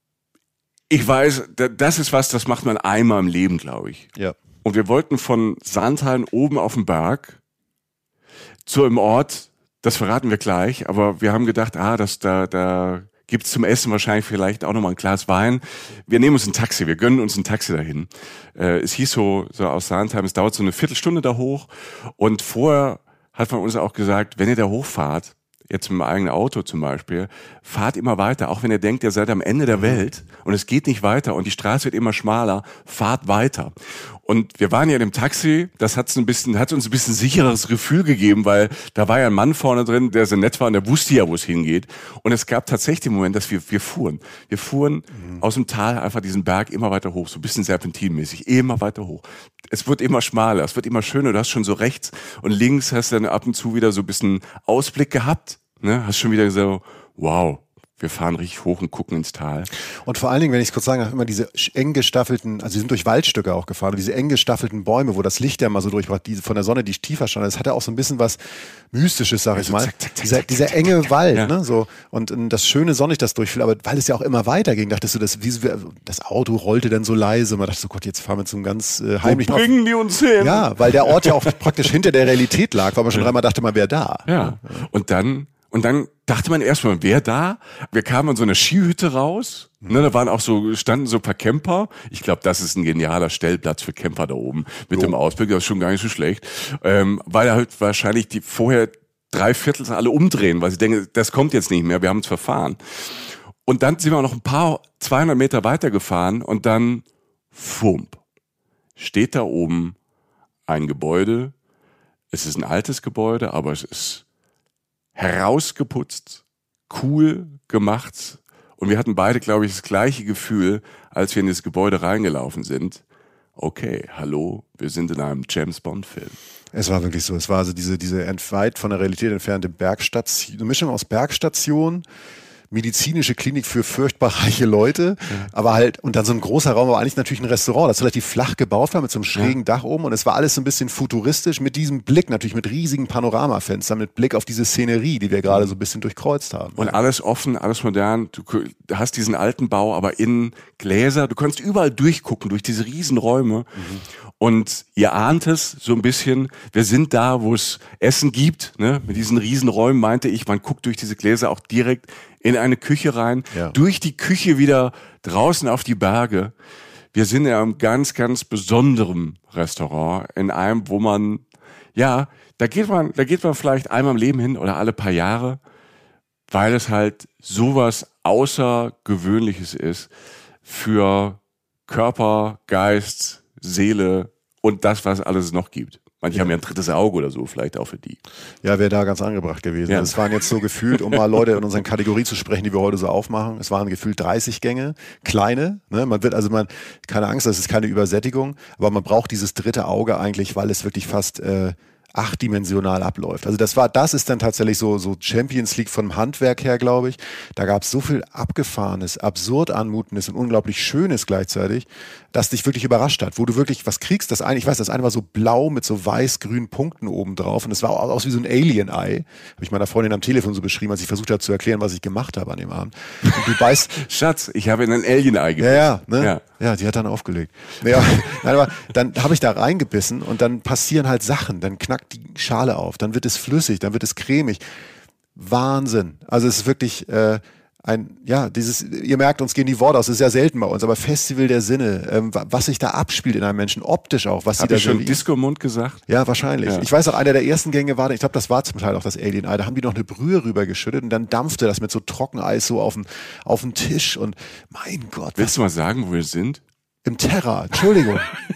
ich weiß, das ist was, das macht man einmal im Leben, glaube ich. Ja. Und wir wollten von Sahntheim oben auf dem Berg zu einem Ort, das verraten wir gleich, aber wir haben gedacht, ah, das, da, da gibt's zum Essen wahrscheinlich vielleicht auch nochmal ein Glas Wein. Wir nehmen uns ein Taxi, wir gönnen uns ein Taxi dahin. Äh, es hieß so, so aus Sahntheim, es dauert so eine Viertelstunde da hoch und vorher hat man uns auch gesagt, wenn ihr da hochfahrt, jetzt mit dem eigenen Auto zum Beispiel, fahrt immer weiter, auch wenn ihr denkt, ihr seid am Ende der Welt und es geht nicht weiter und die Straße wird immer schmaler, fahrt weiter. Und wir waren ja in dem Taxi, das hat's ein bisschen, hat uns ein bisschen sicheres Gefühl gegeben, weil da war ja ein Mann vorne drin, der so nett war und der wusste ja, wo es hingeht. Und es gab tatsächlich den Moment, dass wir, wir fuhren. Wir fuhren mhm. aus dem Tal einfach diesen Berg immer weiter hoch, so ein bisschen serpentinmäßig, immer weiter hoch. Es wird immer schmaler, es wird immer schöner, du hast schon so rechts und links hast du dann ab und zu wieder so ein bisschen Ausblick gehabt. Ne, hast schon wieder so, wow, wir fahren richtig hoch und gucken ins Tal. Und vor allen Dingen, wenn ich es kurz sagen darf, immer diese eng gestaffelten, also wir sind durch Waldstücke auch gefahren, diese eng gestaffelten Bäume, wo das Licht ja mal so durchbracht, die von der Sonne, die tiefer stand, das hatte auch so ein bisschen was Mystisches, sag ich also mal. Zack, zack, zack, dieser zack, dieser zack, enge zack, Wald, ja. ne, so. Und, und das schöne sonnig das durchfiel, aber weil es ja auch immer weiterging, dachtest du, das, wie, das Auto rollte dann so leise, man dachte so, Gott, jetzt fahren wir zum ganz äh, heimlichen... Wo bringen die uns hin? Ja, weil der Ort ja auch praktisch hinter der Realität lag, weil man schon dreimal dachte, man wäre da. Ja, und dann... Und dann dachte man erstmal, wer da? Wir kamen an so einer Skihütte raus. Ne, da waren auch so, standen so ein paar Camper. Ich glaube, das ist ein genialer Stellplatz für Camper da oben mit Jo. dem Ausblick. Das ist schon gar nicht so schlecht. Ähm, weil da halt wahrscheinlich die vorher drei Viertel alle umdrehen, weil sie denken, das kommt jetzt nicht mehr, wir haben uns verfahren. Und dann sind wir noch ein paar, zweihundert Meter weiter gefahren und dann, fump, steht da oben ein Gebäude. Es ist ein altes Gebäude, aber es ist herausgeputzt, cool gemacht und wir hatten beide, glaube ich, das gleiche Gefühl, als wir in das Gebäude reingelaufen sind. Okay, hallo, wir sind in einem James-Bond-Film. Es war wirklich so, es war also diese, diese weit von der Realität entfernte Bergstation, eine Mischung aus Bergstation, medizinische Klinik für furchtbar reiche Leute, ja. aber halt, und dann so ein großer Raum, aber eigentlich natürlich ein Restaurant, das relativ flach gebaut war, mit so einem schrägen ja. Dach oben und es war alles so ein bisschen futuristisch, mit diesem Blick natürlich, mit riesigen Panoramafenstern, mit Blick auf diese Szenerie, die wir gerade so ein bisschen durchkreuzt haben. Und alles offen, alles modern, du hast diesen alten Bau, aber innen Gläser, du kannst überall durchgucken, durch diese riesen Räume mhm. und ihr ahnt es so ein bisschen, wir sind da, wo es Essen gibt, ne? Mit diesen riesen Räumen meinte ich, man guckt durch diese Gläser auch direkt in eine Küche rein, ja. durch die Küche wieder draußen auf die Berge. Wir sind in einem ganz, ganz besonderen Restaurant, in einem, wo man, ja, da geht man, da geht man vielleicht einmal im Leben hin oder alle paar Jahre, weil es halt sowas Außergewöhnliches ist für Körper, Geist, Seele und das, was alles noch gibt. Manche ja. haben ja ein drittes Auge oder so, vielleicht auch für die. Ja, wäre da ganz angebracht gewesen. Ja. Es waren jetzt so gefühlt, um mal Leute in unseren Kategorien zu sprechen, die wir heute so aufmachen, es waren gefühlt dreißig Gänge, kleine. Ne? Man wird also, man keine Angst, das ist keine Übersättigung, aber man braucht dieses dritte Auge eigentlich, weil es wirklich fast äh, achtdimensional abläuft. Also das war, das ist dann tatsächlich so, so Champions League vom Handwerk her, glaube ich. Da gab es so viel Abgefahrenes, absurd Anmutendes und unglaublich Schönes gleichzeitig, das dich wirklich überrascht hat, wo du wirklich was kriegst. Das eine, ich weiß, das eine war so blau mit so weiß-grünen Punkten oben drauf und es war aus wie so ein Alien-Ei. Habe ich meiner Freundin am Telefon so beschrieben, als ich versucht habe zu erklären, was ich gemacht habe an dem Abend. Und du beißt... Schatz, ich habe in ein Alien-Ei gebissen. Ja, ja, ne? ja. Ja, die hat dann aufgelegt. Ja, nein, aber dann habe ich da reingebissen und dann passieren halt Sachen. Dann knackt die Schale auf, dann wird es flüssig, dann wird es cremig. Wahnsinn. Also es ist wirklich äh, ein, ja, dieses, ihr merkt, uns gehen die Worte aus, das ist ja selten bei uns, aber Festival der Sinne, ähm, was sich da abspielt in einem Menschen, optisch auch, was Hab sie da ich schon so Disco im Mund gesagt? Ja, wahrscheinlich. Ja. Ich weiß auch, einer der ersten Gänge war, ich glaube, das war zum Teil auch das Alien-Ei, da haben die noch eine Brühe rübergeschüttet und dann dampfte das mit so Trockeneis so auf den, auf den Tisch und mein Gott. Willst du mal sagen, wo wir sind? Im Terra, Entschuldigung.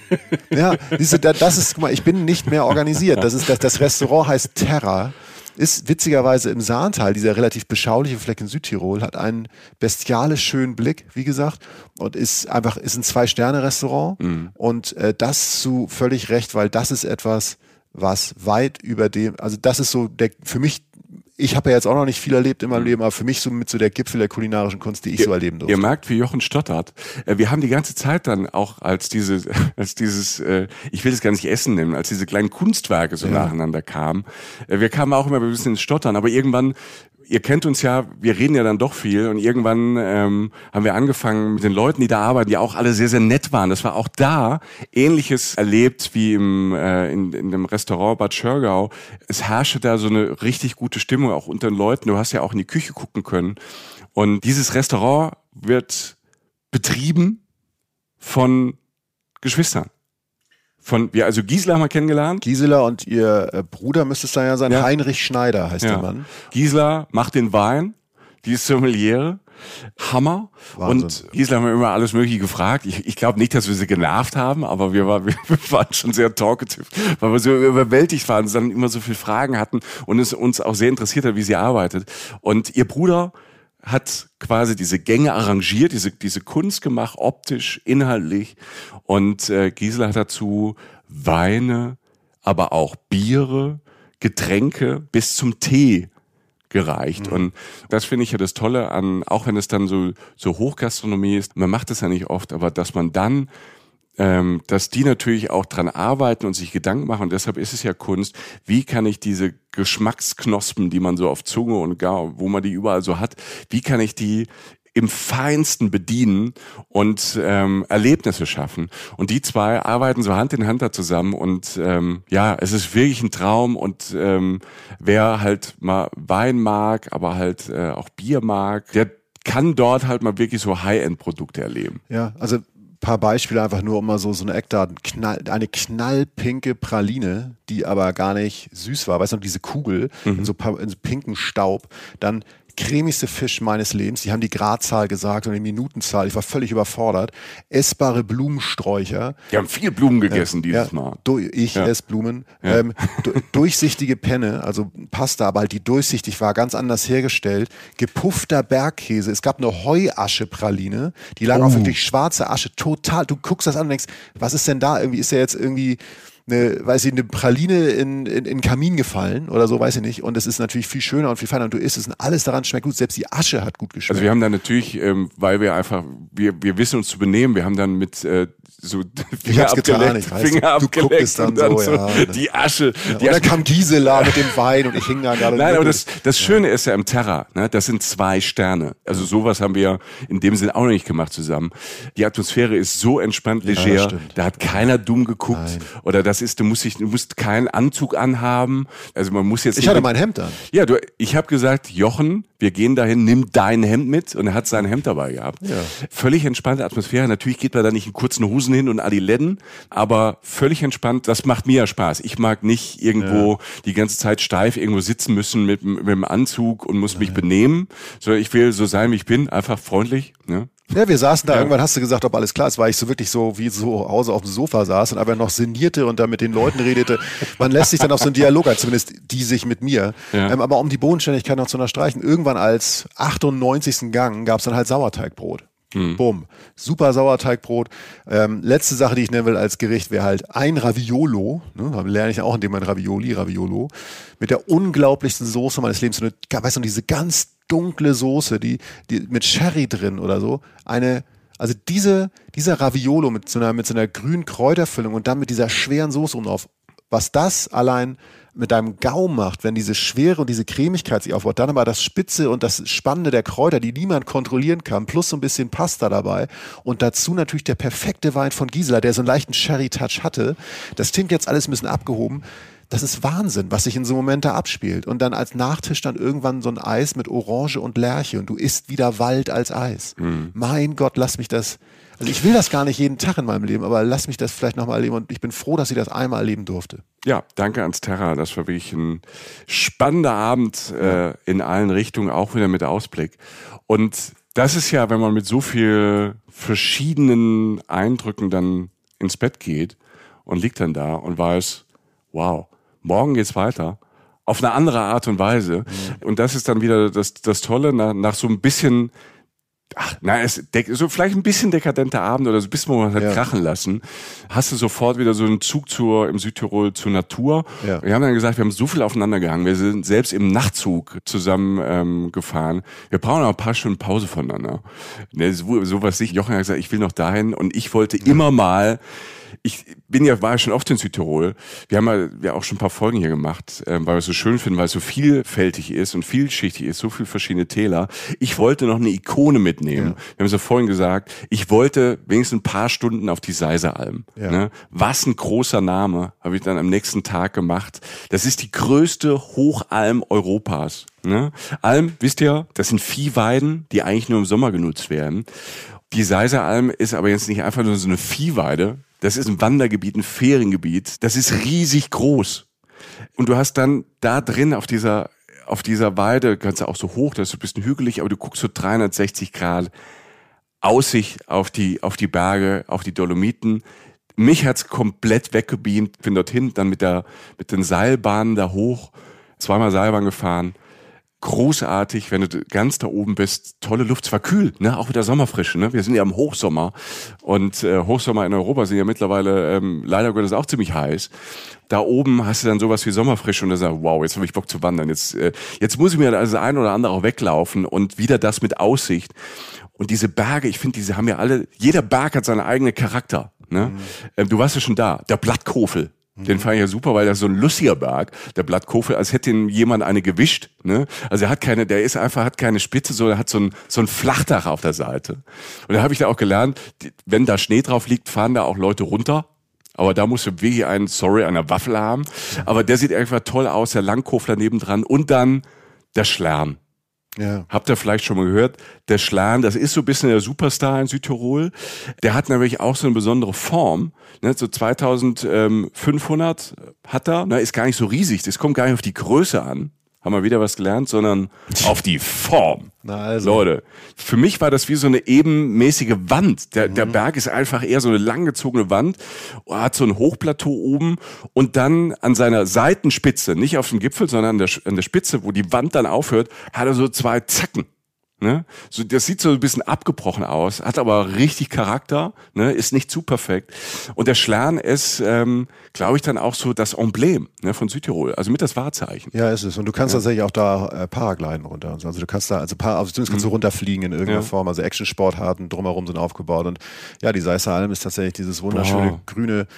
Ja, siehst du, das ist, guck mal, ich bin nicht mehr organisiert. Das ist, das, das Restaurant heißt Terra, ist witzigerweise im Saantal, dieser relativ beschauliche Fleck in Südtirol, hat einen bestialisch schönen Blick, wie gesagt, und ist einfach, ist ein Zwei-Sterne-Restaurant. Mhm. Und äh, das zu völlig recht, weil das ist etwas, was weit über dem, also das ist so der, für mich, ich habe ja jetzt auch noch nicht viel erlebt in meinem Leben, aber für mich so mit so der Gipfel der kulinarischen Kunst, die ich ihr, so erleben durfte. Ihr merkt, wie Jochen stottert. Wir haben die ganze Zeit dann auch als diese, als dieses, ich will das gar nicht Essen nennen, als diese kleinen Kunstwerke so ja. nacheinander kamen. Wir kamen auch immer ein bisschen ins Stottern, aber irgendwann, ihr kennt uns ja, wir reden ja dann doch viel und irgendwann ähm, haben wir angefangen mit den Leuten, die da arbeiten, die auch alle sehr, sehr nett waren. Das war auch da Ähnliches erlebt wie im äh, in, in dem Restaurant Bad Schörgau. Es herrschte da so eine richtig gute Stimmung auch unter den Leuten. Du hast ja auch in die Küche gucken können. Und dieses Restaurant wird betrieben von Geschwistern. Von, wir, also Gisela haben wir kennengelernt. Gisela und ihr äh, Bruder müsste es dann ja sein. Ja. Heinrich Schneider heißt Ja. der Mann. Gisela macht den Wein, die ist Sommeliere. Hammer. Wahnsinn. Und Gisela haben wir immer alles Mögliche gefragt. Ich, ich glaube nicht, dass wir sie genervt haben, aber wir, war, wir waren schon sehr talkative, weil wir so überwältigt waren, dann immer so viele Fragen hatten und es uns auch sehr interessiert hat, wie sie arbeitet. Und ihr Bruder hat quasi diese Gänge arrangiert, diese, diese Kunst gemacht, optisch, inhaltlich. Und äh, Gisela hat dazu Weine, aber auch Biere, Getränke bis zum Tee gereicht. Mhm. Und das finde ich ja das Tolle an, auch wenn es dann so, so Hochgastronomie ist, man macht das ja nicht oft, aber dass man dann, ähm, dass die natürlich auch dran arbeiten und sich Gedanken machen, und deshalb ist es ja Kunst, wie kann ich diese Geschmacksknospen, die man so auf Zunge und Gaumen, wo man die überall so hat, wie kann ich die im Feinsten bedienen und ähm, Erlebnisse schaffen. Und die zwei arbeiten so Hand in Hand da zusammen und ähm, ja, es ist wirklich ein Traum und ähm, wer halt mal Wein mag, aber halt äh, auch Bier mag, der kann dort halt mal wirklich so High-End-Produkte erleben. Ja, also ein paar Beispiele einfach nur, um mal so, so eine Eckdaten. Knall, eine knallpinke Praline, die aber gar nicht süß war. Weißt du noch, diese Kugel mhm. in, so paar, in so pinken Staub. Dann cremigste Fisch meines Lebens. Die haben die Gradzahl gesagt und die Minutenzahl. Ich war völlig überfordert. Essbare Blumensträucher. Die haben viel Blumen gegessen äh, dieses ja, Mal. Du, ich ja. esse Blumen. Ja. Ähm, du, durchsichtige Penne, also Pasta, aber halt die durchsichtig war, ganz anders hergestellt. Gepuffter Bergkäse. Es gab eine Heuaschepraline. Die lag Oh. auf wirklich schwarze Asche. Total. Du guckst das an und denkst, was ist denn da? Irgendwie ist ja jetzt irgendwie eine, weiß ich, eine Praline in, in, in den Kamin gefallen oder so, weiß ich nicht. Und es ist natürlich viel schöner und viel feiner und du isst es und alles daran schmeckt gut. Selbst die Asche hat gut geschmeckt. Also wir haben dann natürlich, ähm, weil wir einfach, wir, wir wissen uns zu benehmen, wir haben dann mit äh, so ich hab's getan, ich weiß. Finger Du guckst dann, dann so, so ja. die Asche. Ja, die und Asche. dann kam Gisela mit dem Wein und ich hing da gerade. Nein, aber das, das Schöne ist ja im Terra, ne? Das sind zwei Sterne. Also sowas haben wir ja in dem Sinn auch noch nicht gemacht zusammen. Die Atmosphäre ist so entspannt, leger. Ja, da hat keiner dumm geguckt. Nein. Oder das ist, du musst dich, du musst keinen Anzug anhaben. Also man muss jetzt. Ich hatte mein Hemd an. Ja, du, ich habe gesagt, Jochen, wir gehen dahin, nimm dein Hemd mit. Und er hat sein Hemd dabei gehabt. Ja. Völlig entspannte Atmosphäre. Natürlich geht man da nicht in kurzen Hosen hin und Adiletten, aber völlig entspannt. Das macht mir ja Spaß. Ich mag nicht irgendwo ja. die ganze Zeit steif irgendwo sitzen müssen mit, mit dem Anzug und muss mich benehmen, sondern ich will so sein, wie ich bin, einfach freundlich. Ne? Ja, wir saßen da, Ja. irgendwann hast du gesagt, ob alles klar ist, weil ich so wirklich so wie so Hause auf dem Sofa saß und aber noch sinnierte und da mit den Leuten redete. Man lässt sich dann auf so einen Dialog ein, zumindest die sich mit mir. Ja. Ähm, aber um die Bodenständigkeit noch zu unterstreichen, irgendwann als achtundneunzigsten Gang gab es dann halt Sauerteigbrot. Hm. Bumm. Super Sauerteigbrot. Ähm, letzte Sache, die ich nennen will als Gericht, wäre halt ein Raviolo. Ne? Da lerne ich auch in dem Moment Ravioli, Raviolo. Mit der unglaublichsten Soße meines Lebens. So eine, weißt du, diese ganz dunkle Soße, die, die mit Sherry drin oder so. Eine, also diese, dieser Raviolo mit so einer, mit so einer grünen Kräuterfüllung und dann mit dieser schweren Soße oben drauf. Was das allein mit deinem Gaumen macht, wenn diese Schwere und diese Cremigkeit sich aufbaut, dann aber das Spitze und das Spannende der Kräuter, die niemand kontrollieren kann, plus so ein bisschen Pasta dabei und dazu natürlich der perfekte Wein von Gisela, der so einen leichten Sherry-Touch hatte. Das klingt jetzt alles ein bisschen abgehoben. Das ist Wahnsinn, was sich in so einem Moment da abspielt. Und dann als Nachtisch dann irgendwann so ein Eis mit Orange und Lerche und du isst wieder Wald als Eis. Mhm. Mein Gott, lass mich das... Also ich will das gar nicht jeden Tag in meinem Leben, aber lass mich das vielleicht nochmal erleben und ich bin froh, dass ich das einmal erleben durfte. Ja, danke ans Terra. Das war wirklich ein spannender Abend äh, in allen Richtungen, auch wieder mit Ausblick. Und das ist ja, wenn man mit so viel verschiedenen Eindrücken dann ins Bett geht und liegt dann da und weiß, wow, morgen geht's weiter. Auf eine andere Art und Weise. Mhm. Und das ist dann wieder das, das Tolle, nach, nach so ein bisschen... Ach, na, es so vielleicht ein bisschen dekadenter Abend oder so ein bisschen, wo man halt ja. krachen lassen, hast du sofort wieder so einen Zug zur, im Südtirol zur Natur. Ja. Wir haben dann gesagt, wir haben so viel aufeinander gehangen. Wir sind selbst im Nachtzug zusammen ähm, gefahren. Wir brauchen noch ein paar Stunden Pause voneinander. Ne, so, sowas nicht. Jochen hat gesagt, ich will noch dahin und ich wollte ja. immer mal. Ich bin ja, war ja schon oft in Südtirol. Wir haben ja, ja auch schon ein paar Folgen hier gemacht, ähm, weil wir es so schön finden, weil es so vielfältig ist und vielschichtig ist, so viele verschiedene Täler. Ich wollte noch eine Ikone mitnehmen. Ja. Wir haben es ja vorhin gesagt, ich wollte wenigstens ein paar Stunden auf die Seiseralm. Ja. Ne? Was ein großer Name, habe ich dann am nächsten Tag gemacht. Das ist die größte Hochalm Europas. Ne? Alm, wisst ihr, das sind Viehweiden, die eigentlich nur im Sommer genutzt werden. Die Seiseralm ist aber jetzt nicht einfach nur so eine Viehweide. Das ist ein Wandergebiet, ein Feriengebiet. Das ist riesig groß. Und du hast dann da drin auf dieser, auf dieser Weide, ganz auch so hoch, das ist ein bisschen hügelig, aber du guckst so dreihundertsechzig Grad Aussicht auf die, auf die Berge, auf die Dolomiten. Mich hat's komplett weggebeamt. Bin dorthin, dann mit der, mit den Seilbahnen da hoch, zweimal Seilbahn gefahren. Großartig, wenn du ganz da oben bist. Tolle Luft, zwar kühl, ne, auch wieder Sommerfrische, ne. Wir sind ja im Hochsommer und äh, Hochsommer in Europa sind ja mittlerweile ähm, leider Gottes auch ziemlich heiß. Da oben hast du dann sowas wie Sommerfrische und dann sagst du, wow, jetzt habe ich Bock zu wandern. Jetzt, äh, jetzt muss ich mir also ein oder andere auch weglaufen und wieder das mit Aussicht. Und diese Berge, ich finde, diese haben ja alle, jeder Berg hat seinen eigenen Charakter. Ne? Mhm. Ähm, du warst ja schon da, der Blattkofel. Den fand ich ja super, weil das ist so ein lustiger Berg, der Blattkofel, als hätte ihm jemand eine gewischt, ne? Also er hat keine, der ist einfach, hat keine Spitze, sondern hat so ein, so ein Flachdach auf der Seite. Und da habe ich da auch gelernt, wenn da Schnee drauf liegt, fahren da auch Leute runter. Aber da musst du wirklich einen, sorry, eine Waffel haben. Aber der sieht einfach toll aus, der Langkofler nebendran und dann der Schlern. Ja. Habt ihr vielleicht schon mal gehört? Der Schlern, das ist so ein bisschen der Superstar in Südtirol. Der hat nämlich auch so eine besondere Form. Ne, so zweitausendfünfhundert hat er, ne, ist gar nicht so riesig. Das kommt gar nicht auf die Größe an. Haben wir wieder was gelernt, sondern auf die Form. Na also. Leute, für mich war das wie so eine ebenmäßige Wand. Der, mhm. der Berg ist einfach eher so eine langgezogene Wand, hat so ein Hochplateau oben und dann an seiner Seitenspitze, nicht auf dem Gipfel, sondern an der, an der Spitze, wo die Wand dann aufhört, hat er so zwei Zacken. Ne? So, das sieht so ein bisschen abgebrochen aus, hat aber richtig Charakter, ne? Ist nicht zu perfekt. Und der Schlern ist, ähm, glaube ich, dann auch so das Emblem, ne, von Südtirol, also mit das Wahrzeichen. Ja, ist es. Und du kannst ja. tatsächlich auch da äh, Paragliden runter. Also du kannst da, also, also zumindest kannst du runterfliegen in irgendeiner ja. Form. Also Action-Sportarten drumherum sind aufgebaut. Und ja, die Seiseralm ist tatsächlich dieses wunderschöne wow. grüne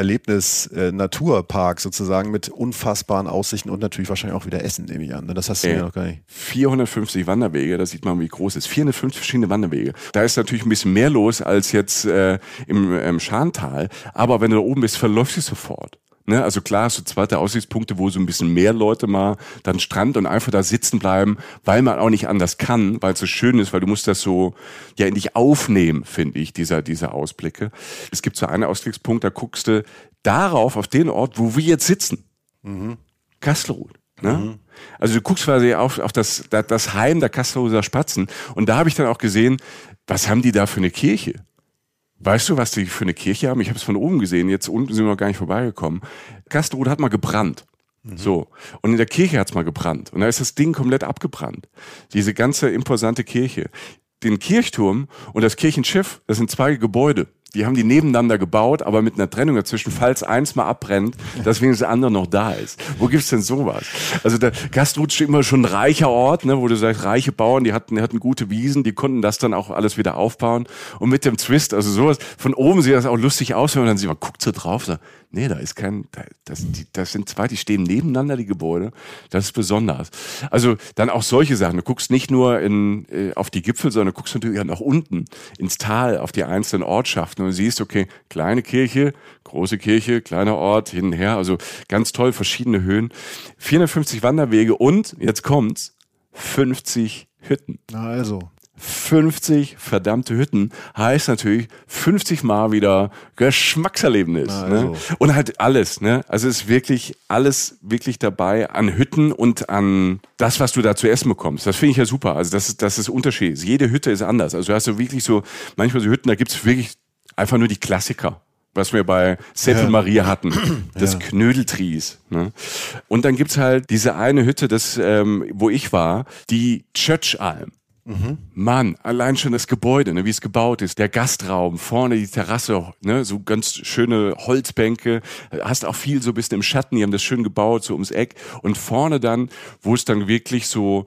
Erlebnis-Naturpark äh, sozusagen mit unfassbaren Aussichten und natürlich wahrscheinlich auch wieder Essen, nehme ich an. Das hast du ja noch gar nicht. vierhundertfünfzig Wanderwege, das sieht man, wie groß es ist. vierhundertfünfzig verschiedene Wanderwege. Da ist natürlich ein bisschen mehr los als jetzt äh, im, im Scharntal. Aber wenn du da oben bist, verläufst du sofort. Ne? Also klar, so zweite Aussichtspunkte, wo so ein bisschen mehr Leute mal dann Strand und einfach da sitzen bleiben, weil man auch nicht anders kann, weil es so schön ist, weil du musst das so ja in dich aufnehmen, finde ich, dieser, dieser Ausblicke. Es gibt so einen Ausblickspunkt, da guckst du darauf, auf den Ort, wo wir jetzt sitzen. Mhm. Kastelruth. Ne? Mhm. Also du guckst quasi auf, auf das, das Heim der Kastelruther Spatzen und da habe ich dann auch gesehen, was haben die da für eine Kirche? Weißt du, was die für eine Kirche haben? Ich habe es von oben gesehen, jetzt unten sind wir noch gar nicht vorbeigekommen. Kastelruth hat mal gebrannt. Mhm. So. Und in der Kirche hat's mal gebrannt. Und da ist das Ding komplett abgebrannt. Diese ganze imposante Kirche. Den Kirchturm und das Kirchenschiff, das sind zwei Gebäude. Die haben die nebeneinander gebaut, aber mit einer Trennung dazwischen, falls eins mal abbrennt, dass wenigstens der andere noch da ist. Wo gibt's denn sowas? Also der Kastelruth ist immer schon ein reicher Ort, ne, wo du sagst, reiche Bauern, die hatten, die hatten gute Wiesen, die konnten das dann auch alles wieder aufbauen. Und mit dem Twist, also sowas, von oben sieht das auch lustig aus, wenn man dann sieht, man guckt so drauf, sagt, nee, da ist kein, das, die, das sind zwei, die stehen nebeneinander, die Gebäude. Das ist besonders. Also dann auch solche Sachen. Du guckst nicht nur in, äh, auf die Gipfel, sondern du guckst natürlich auch nach unten, ins Tal, auf die einzelnen Ortschaften. Und du siehst, okay, kleine Kirche, große Kirche, kleiner Ort, hin und her. Also ganz toll, verschiedene Höhen. vierhundertfünfzig Wanderwege und, jetzt kommt's, fünfzig Hütten. Na also. fünfzig verdammte Hütten heißt natürlich fünfzig Mal wieder Geschmackserlebnis. Also. Ne? Und halt alles, ne? Also es ist wirklich alles wirklich dabei an Hütten und an das, was du da zu essen bekommst. Das finde ich ja super. Also das ist, das ist Unterschied. Jede Hütte ist anders. Also du hast so wirklich so, manchmal so Hütten, da gibt's wirklich einfach nur die Klassiker. Was wir bei Seppel ja. Maria hatten, das ja. Knödeltries. Ne? Und dann gibt's halt diese eine Hütte, das, ähm, wo ich war, die Tschötschalm. Mhm. Mann, allein schon das Gebäude, ne, wie es gebaut ist, der Gastraum, vorne die Terrasse, ne, so ganz schöne Holzbänke, hast auch viel so ein bisschen im Schatten, die haben das schön gebaut, so ums Eck und vorne dann, wo es dann wirklich so,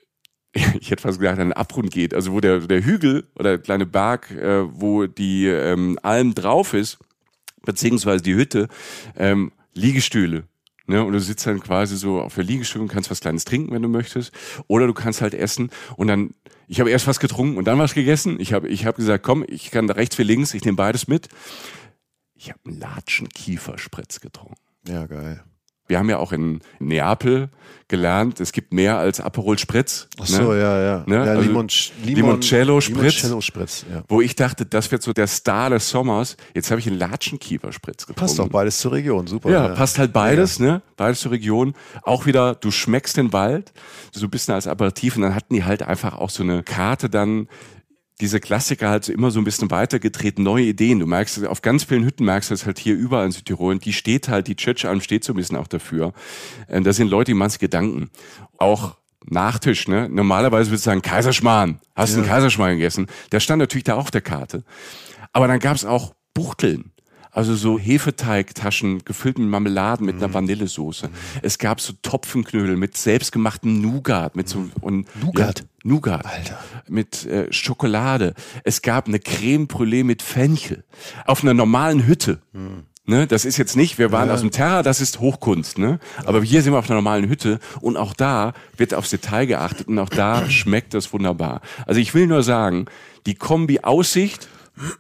ich hätte fast gesagt, einen Abgrund geht, also wo der, der Hügel oder der kleine Berg, äh, wo die ähm, Alm drauf ist, beziehungsweise die Hütte, ähm, Liegestühle. Ne, und du sitzt dann quasi so auf der Liegestühle und kannst was Kleines trinken, wenn du möchtest. Oder du kannst halt essen. Und dann, ich habe erst was getrunken und dann was gegessen. Ich habe ich hab gesagt, komm, ich kann rechts wie links, ich nehme beides mit. Ich habe einen Latschenkieferspritz getrunken. Ja, geil. Wir haben ja auch in Neapel gelernt, es gibt mehr als Aperol Spritz. Ach so, ne? ja, ja. Ne? ja Also Limon, Limoncello Spritz. Limoncello Spritz, ja. Wo ich dachte, das wird so der Star des Sommers. Jetzt habe ich einen Latschenkiefer Spritz getrunken. Passt doch beides zur Region, super. Ja, ja. passt halt beides, ja. ne? Beides zur Region. Auch wieder, du schmeckst den Wald, so ein bisschen als Aperitif. Und dann hatten die halt einfach auch so eine Karte dann, diese Klassiker halt so immer so ein bisschen weitergetreten, neue Ideen. Du merkst, auf ganz vielen Hütten merkst du es halt hier überall in Südtirol. Und die steht halt, die Tschetschalm steht so ein bisschen auch dafür. Da sind Leute, die machen sich Gedanken. Auch Nachtisch, ne? Normalerweise würdest du sagen, Kaiserschmarrn. Hast du ja. einen Kaiserschmarrn gegessen? Der stand natürlich da auf der Karte. Aber dann gab es auch Buchteln. Also so Hefeteigtaschen gefüllt mit Marmeladen, mit mm. einer Vanillesoße. Mm. Es gab so Topfenknödel mit selbstgemachtem Nougat. Mit so, und, Nougat? Ja, Nougat. Alter. Mit äh, Schokolade. Es gab eine Creme Brûlée mit Fenchel. Auf einer normalen Hütte. Mm. Ne, das ist jetzt nicht, wir waren ja. aus dem Terra, das ist Hochkunst, ne? Aber hier sind wir auf einer normalen Hütte und auch da wird aufs Detail geachtet und auch da schmeckt das wunderbar. Also ich will nur sagen, die Kombi Aussicht,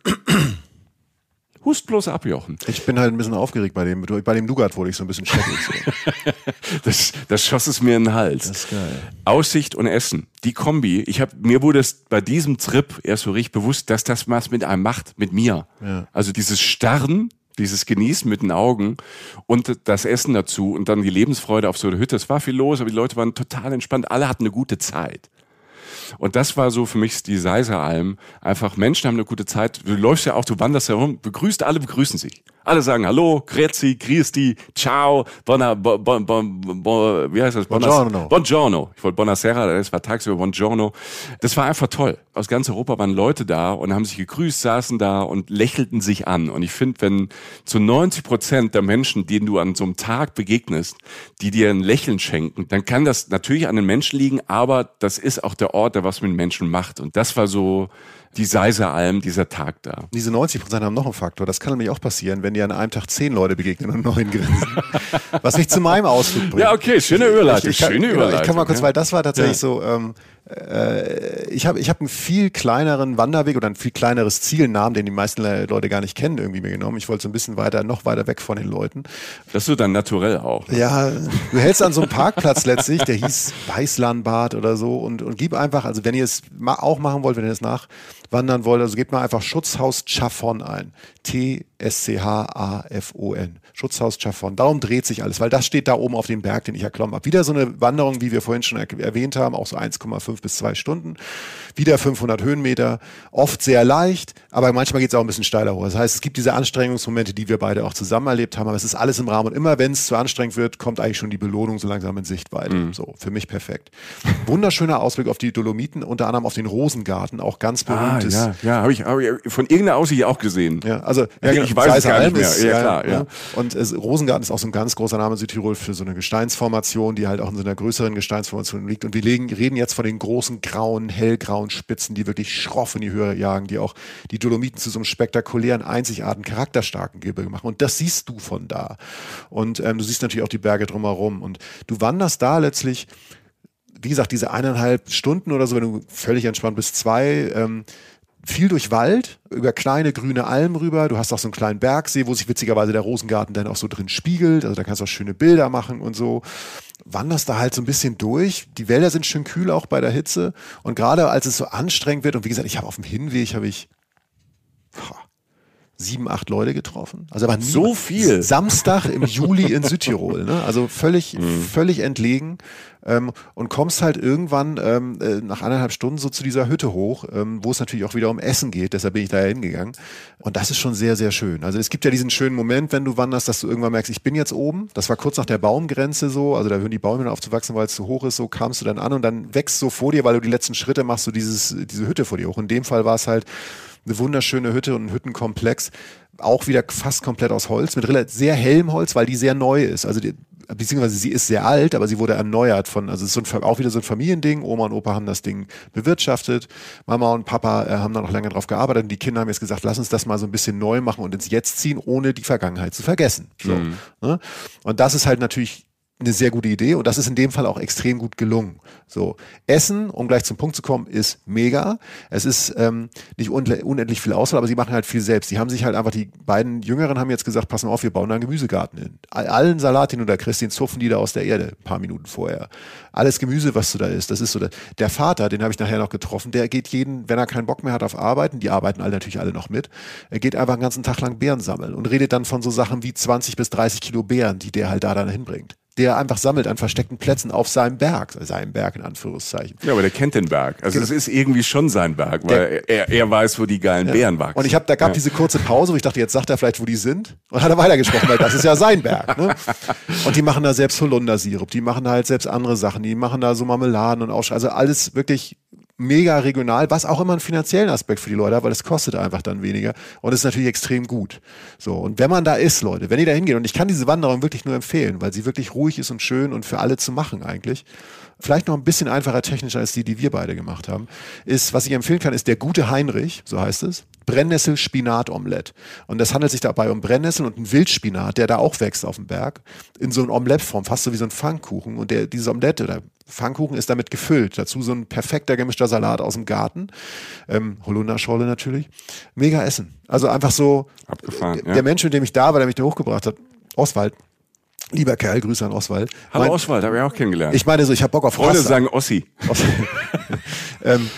hust bloß ab, Jochen. Ich bin halt ein bisschen aufgeregt bei dem, bei dem Nougat wurde ich so ein bisschen scheppig. So. das, das schoss es mir in den Hals. Das ist geil. Aussicht und Essen, die Kombi, ich hab, mir wurde es bei diesem Trip erst so richtig bewusst, dass das was mit einem macht, mit mir. Ja. Also dieses Starren, dieses Genießen mit den Augen und das Essen dazu und dann die Lebensfreude auf so einer Hütte. Es war viel los, aber die Leute waren total entspannt. Alle hatten eine gute Zeit. Und das war so für mich die Seiseralm. Einfach Menschen haben eine gute Zeit. Du läufst ja auch, du wanderst herum, begrüßt, alle begrüßen sich. Alle sagen Hallo, Grüezi, Christi, Ciao, Bona, bon, bon, bon, bon, wie heißt das? Buongiorno. Buongiorno. Ich wollte Buonasera, das war tagsüber Buongiorno. Das war einfach toll. Aus ganz Europa waren Leute da und haben sich gegrüßt, saßen da und lächelten sich an. Und ich finde, wenn zu neunzig Prozent der Menschen, denen du an so einem Tag begegnest, die dir ein Lächeln schenken, dann kann das natürlich an den Menschen liegen, aber das ist auch der Ort, der was mit den Menschen macht. Und das war so die Seiseralm, dieser Tag da. Diese neunzig Prozent haben noch einen Faktor. Das kann nämlich auch passieren, wenn dir an einem Tag zehn Leute begegnen und neun grinsen. Was mich zu meinem Ausflug bringt. Ja, okay, schöne Überleitung. Ich, ich kann, schöne genau, Überleitung. Ich kann mal kurz, ja. weil das war tatsächlich ja. so, ähm, äh, ich habe ich hab einen viel kleineren Wanderweg oder ein viel kleineres Ziel, einen Namen, den die meisten Leute gar nicht kennen, irgendwie mir genommen. Ich wollte so ein bisschen weiter, noch weiter weg von den Leuten. Das ist so dann naturell auch. Ne? Ja, du hältst an so einem Parkplatz letztlich, der hieß Weißlandbad oder so und, und gib einfach, also wenn ihr es auch machen wollt, wenn ihr es nachwandern wollt, also gebt mal einfach Schutzhaus Chaffon ein. T S C H A F O N. Schutzhaus Chaffon. Darum dreht sich alles, weil das steht da oben auf dem Berg, den ich erklommen habe. Wieder so eine Wanderung, wie wir vorhin schon er- erwähnt haben, auch so eins Komma fünf bis zwei Stunden. Wieder fünfhundert Höhenmeter. Oft sehr leicht, aber manchmal geht es auch ein bisschen steiler hoch. Das heißt, es gibt diese Anstrengungsmomente, die wir beide auch zusammen erlebt haben, aber es ist alles im Rahmen. Und immer wenn es zu anstrengend wird, kommt eigentlich schon die Belohnung so langsam in Sichtweite. Mhm. So, für mich perfekt. Wunderschöner Ausblick auf die Dolomiten, unter anderem auf den Rosengarten, auch ganz berühmtes. Ah, ja, ja, habe ich, hab ich von irgendeiner Aussicht auch gesehen. Ja, also ja, ich weiß es gar nicht mehr. Ist, ja, ja, klar, ja. Und es, Rosengarten ist auch so ein ganz großer Name in Südtirol für so eine Gesteinsformation, die halt auch in so einer größeren Gesteinsformation liegt. Und wir legen, reden jetzt von den großen grauen, hellgrauen Spitzen, die wirklich schroff in die Höhe jagen, die auch die Dolomiten zu so einem spektakulären, einzigartigen, charakterstarken Gebirge machen. Und das siehst du von da. Und ähm, du siehst natürlich auch die Berge drumherum. Und du wanderst da letztlich, wie gesagt, diese eineinhalb Stunden oder so, wenn du völlig entspannt bist, zwei, ähm, viel durch Wald, über kleine grüne Almen rüber. Du hast auch so einen kleinen Bergsee, wo sich witzigerweise der Rosengarten dann auch so drin spiegelt. Also da kannst du auch schöne Bilder machen und so. Wanderst da halt so ein bisschen durch. Die Wälder sind schön kühl auch bei der Hitze. Und gerade als es so anstrengend wird, und wie gesagt, ich habe auf dem Hinweg, habe ich boah, sieben, acht Leute getroffen. Also aber so viel. Samstag im Juli in Südtirol. Ne? Also völlig, mhm. völlig entlegen. Ähm, und kommst halt irgendwann ähm, äh, nach eineinhalb Stunden so zu dieser Hütte hoch, ähm, wo es natürlich auch wieder um Essen geht. Deshalb bin ich da hingegangen. Und das ist schon sehr, sehr schön. Also es gibt ja diesen schönen Moment, wenn du wanderst, dass du irgendwann merkst, ich bin jetzt oben. Das war kurz nach der Baumgrenze so. Also da hören die Bäume aufzuwachsen, weil es zu hoch ist. So kamst du dann an und dann wächst so vor dir, weil du die letzten Schritte machst, so dieses, diese Hütte vor dir hoch. In dem Fall war es halt eine wunderschöne Hütte und ein Hüttenkomplex. Auch wieder fast komplett aus Holz, mit relativ sehr hellem Holz, weil die sehr neu ist. Also die, beziehungsweise sie ist sehr alt, aber sie wurde erneuert von, also es ist so ein, auch wieder so ein Familiending. Oma und Opa haben das Ding bewirtschaftet. Mama und Papa äh, haben da noch lange drauf gearbeitet und die Kinder haben jetzt gesagt, lass uns das mal so ein bisschen neu machen und ins Jetzt ziehen, ohne die Vergangenheit zu vergessen. So, mhm. ne? Und das ist halt natürlich eine sehr gute Idee und das ist in dem Fall auch extrem gut gelungen. So, Essen, um gleich zum Punkt zu kommen, ist mega. Es ist ähm, nicht unle- unendlich viel Auswahl, aber sie machen halt viel selbst. Die haben sich halt einfach, die beiden Jüngeren haben jetzt gesagt, pass mal auf, wir bauen da einen Gemüsegarten hin. All- Allen Salat, den du da kriegst, den zupfen die da aus der Erde, ein paar Minuten vorher. Alles Gemüse, was du da isst, das ist so. Der, der Vater, den habe ich nachher noch getroffen, der geht jeden, wenn er keinen Bock mehr hat auf Arbeiten, die arbeiten alle natürlich alle noch mit, er geht einfach einen ganzen Tag lang Beeren sammeln und redet dann von so Sachen wie zwanzig bis dreißig Kilo Beeren, die der halt da dann hinbringt. Der einfach sammelt an versteckten Plätzen auf seinem Berg, seinem Berg in Anführungszeichen. Ja, aber der kennt den Berg. Also das ist irgendwie schon sein Berg, weil der, er, er weiß, wo die geilen ja. Beeren wachsen. Und ich habe, da gab ja. diese kurze Pause, wo ich dachte, jetzt sagt er vielleicht, wo die sind. Und hat er weitergesprochen, weil das ist ja sein Berg. Ne? Und die machen da selbst Holundersirup, die machen da halt selbst andere Sachen, die machen da so Marmeladen und Aussch- also alles wirklich mega regional, was auch immer einen finanziellen Aspekt für die Leute hat, weil es kostet einfach dann weniger und es ist natürlich extrem gut. So, und wenn man da ist, Leute, wenn ihr da hingeht, und ich kann diese Wanderung wirklich nur empfehlen, weil sie wirklich ruhig ist und schön und für alle zu machen eigentlich, vielleicht noch ein bisschen einfacher technischer als die, die wir beide gemacht haben, ist, was ich empfehlen kann, ist der gute Heinrich, so heißt es, Brennnessel-Spinat-Omelett. Und das handelt sich dabei um Brennnessel und einen Wildspinat, der da auch wächst auf dem Berg, in so einer Omelettform, fast so wie so ein Pfannkuchen. Und der, dieses Omelett oder Pfannkuchen ist damit gefüllt. Dazu so ein perfekter gemischter Salat aus dem Garten. Ähm, Holunderschorle natürlich. Mega Essen. Also einfach so. Abgefahren, der ja. Mensch, mit dem ich da war, der mich da hochgebracht hat, Oswald. Lieber Kerl, Grüße an Oswald. Hallo mein, Oswald, habe ich auch kennengelernt. Ich meine so, ich habe Bock auf Freunde Pasta. sagen Ossi. ähm,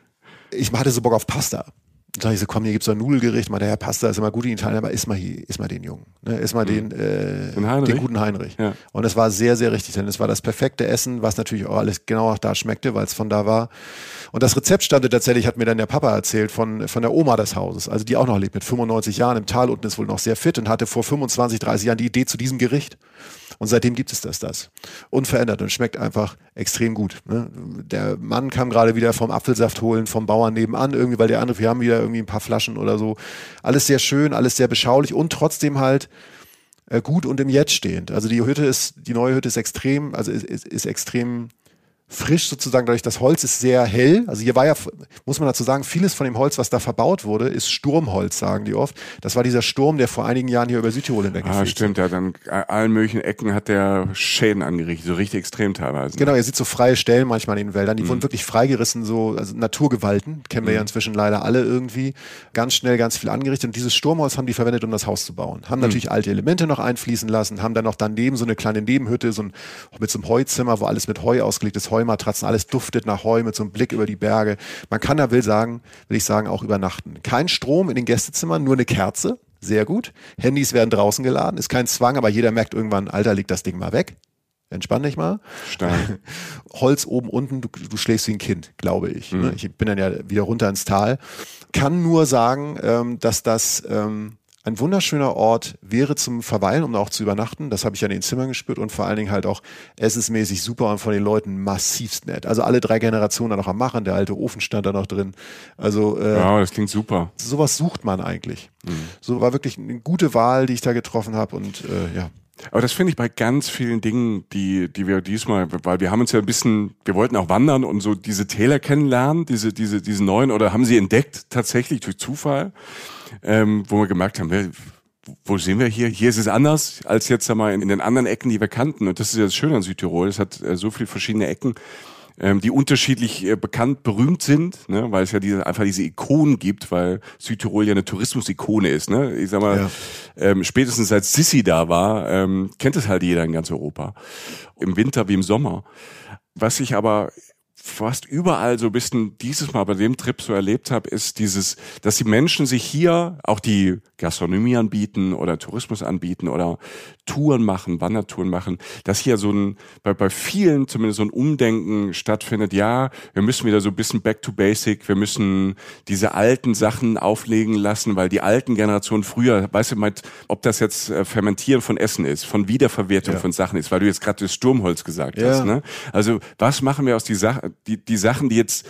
ich hatte so Bock auf Pasta. Dann sag ich so, komm, hier gibt's so ein Nudelgericht. Mal der Herr Pasta ist immer gut in Italien, aber iss mal hier, iss mal den Jungen. Ne? Iss mal mhm. den, äh, den, Heinrich? den guten Heinrich. Ja. Und es war sehr, sehr richtig, denn es war das perfekte Essen, was natürlich auch alles genau auch da schmeckte, weil es von da war. Und das Rezept stammte tatsächlich, hat mir dann der Papa erzählt, von, von der Oma des Hauses, also die auch noch lebt mit fünfundneunzig Jahren im Tal unten, ist wohl noch sehr fit und hatte vor fünfundzwanzig, dreißig Jahren die Idee zu diesem Gericht. Und seitdem gibt es das, das. Unverändert und schmeckt einfach extrem gut. Ne? Der Mann kam gerade wieder vom Apfelsaft holen, vom Bauern nebenan, irgendwie, weil der andere, wir haben wieder irgendwie ein paar Flaschen oder so. Alles sehr schön, alles sehr beschaulich und trotzdem halt äh, gut und im Jetzt stehend. Also die Hütte ist, die neue Hütte ist extrem, also ist, ist, ist extrem frisch sozusagen, dadurch das Holz ist sehr hell. Also hier war ja, muss man dazu sagen, vieles von dem Holz, was da verbaut wurde, ist Sturmholz, sagen die oft. Das war dieser Sturm, der vor einigen Jahren hier über Südtirol hinweggefegt ist. Ah, stimmt, ja, dann an allen möglichen Ecken hat der Schäden angerichtet, so richtig extrem teilweise. Genau, ihr seht so freie Stellen manchmal in den Wäldern, die mhm. wurden wirklich freigerissen, so, also Naturgewalten, kennen wir mhm. ja inzwischen leider alle irgendwie, ganz schnell ganz viel angerichtet und dieses Sturmholz haben die verwendet, um das Haus zu bauen. Haben mhm. natürlich alte Elemente noch einfließen lassen, haben dann noch daneben so eine kleine Nebenhütte, so ein, mit so einem Heuzimmer, wo alles mit Heu ausgelegt ist, Heumatratzen, alles duftet nach Heu mit so einem Blick über die Berge. Man kann da, will sagen, will ich sagen, auch übernachten. Kein Strom in den Gästezimmern, nur eine Kerze, sehr gut. Handys werden draußen geladen, ist kein Zwang, aber jeder merkt irgendwann, Alter, leg das Ding mal weg. Entspann dich mal. Stark. Holz oben, unten, du, du schläfst wie ein Kind, glaube ich. Mhm. Ich bin dann ja wieder runter ins Tal. Kann nur sagen, ähm, dass das ähm, ein wunderschöner Ort wäre zum Verweilen, um auch zu übernachten. Das habe ich an den Zimmern gespürt und vor allen Dingen halt auch essensmäßig super und von den Leuten massivst nett. Also alle drei Generationen da noch am Machen, der alte Ofen stand da noch drin. Also äh, ja, das klingt super. Sowas sucht man eigentlich. Mhm. So war wirklich eine gute Wahl, die ich da getroffen habe und äh, ja. Aber das finde ich bei ganz vielen Dingen, die, die wir diesmal, weil wir haben uns ja ein bisschen, wir wollten auch wandern und so diese Täler kennenlernen, diese, diese, diese neuen, oder haben sie entdeckt tatsächlich durch Zufall, ähm, wo wir gemerkt haben, wo sind wir hier? Hier ist es anders als jetzt einmal in, in den anderen Ecken, die wir kannten. Und das ist ja das Schöne an Südtirol. Es hat äh, so viele verschiedene Ecken, ähm, die unterschiedlich äh, bekannt, berühmt sind, ne? Weil es ja diese, einfach diese Ikonen gibt, weil Südtirol ja eine Tourismusikone ist. Ne? Ich sag mal, ja. ähm, spätestens seit Sissi da war, ähm, kennt es halt jeder in ganz Europa. Im Winter wie im Sommer. Was ich aber fast überall so ein bisschen dieses Mal bei dem Trip so erlebt habe, ist dieses, dass die Menschen sich hier auch die Gastronomie anbieten oder Tourismus anbieten oder Touren machen, Wandertouren machen, dass hier so ein, bei, bei vielen zumindest so ein Umdenken stattfindet, ja, wir müssen wieder so ein bisschen back to basic, wir müssen diese alten Sachen auflegen lassen, weil die alten Generationen früher, weißt du, mit, ob das jetzt äh, Fermentieren von Essen ist, von Wiederverwertung ja. von Sachen ist, weil du jetzt gerade das Sturmholz gesagt ja. hast, ne? Also, was machen wir aus die Sachen, die, die Sachen, die jetzt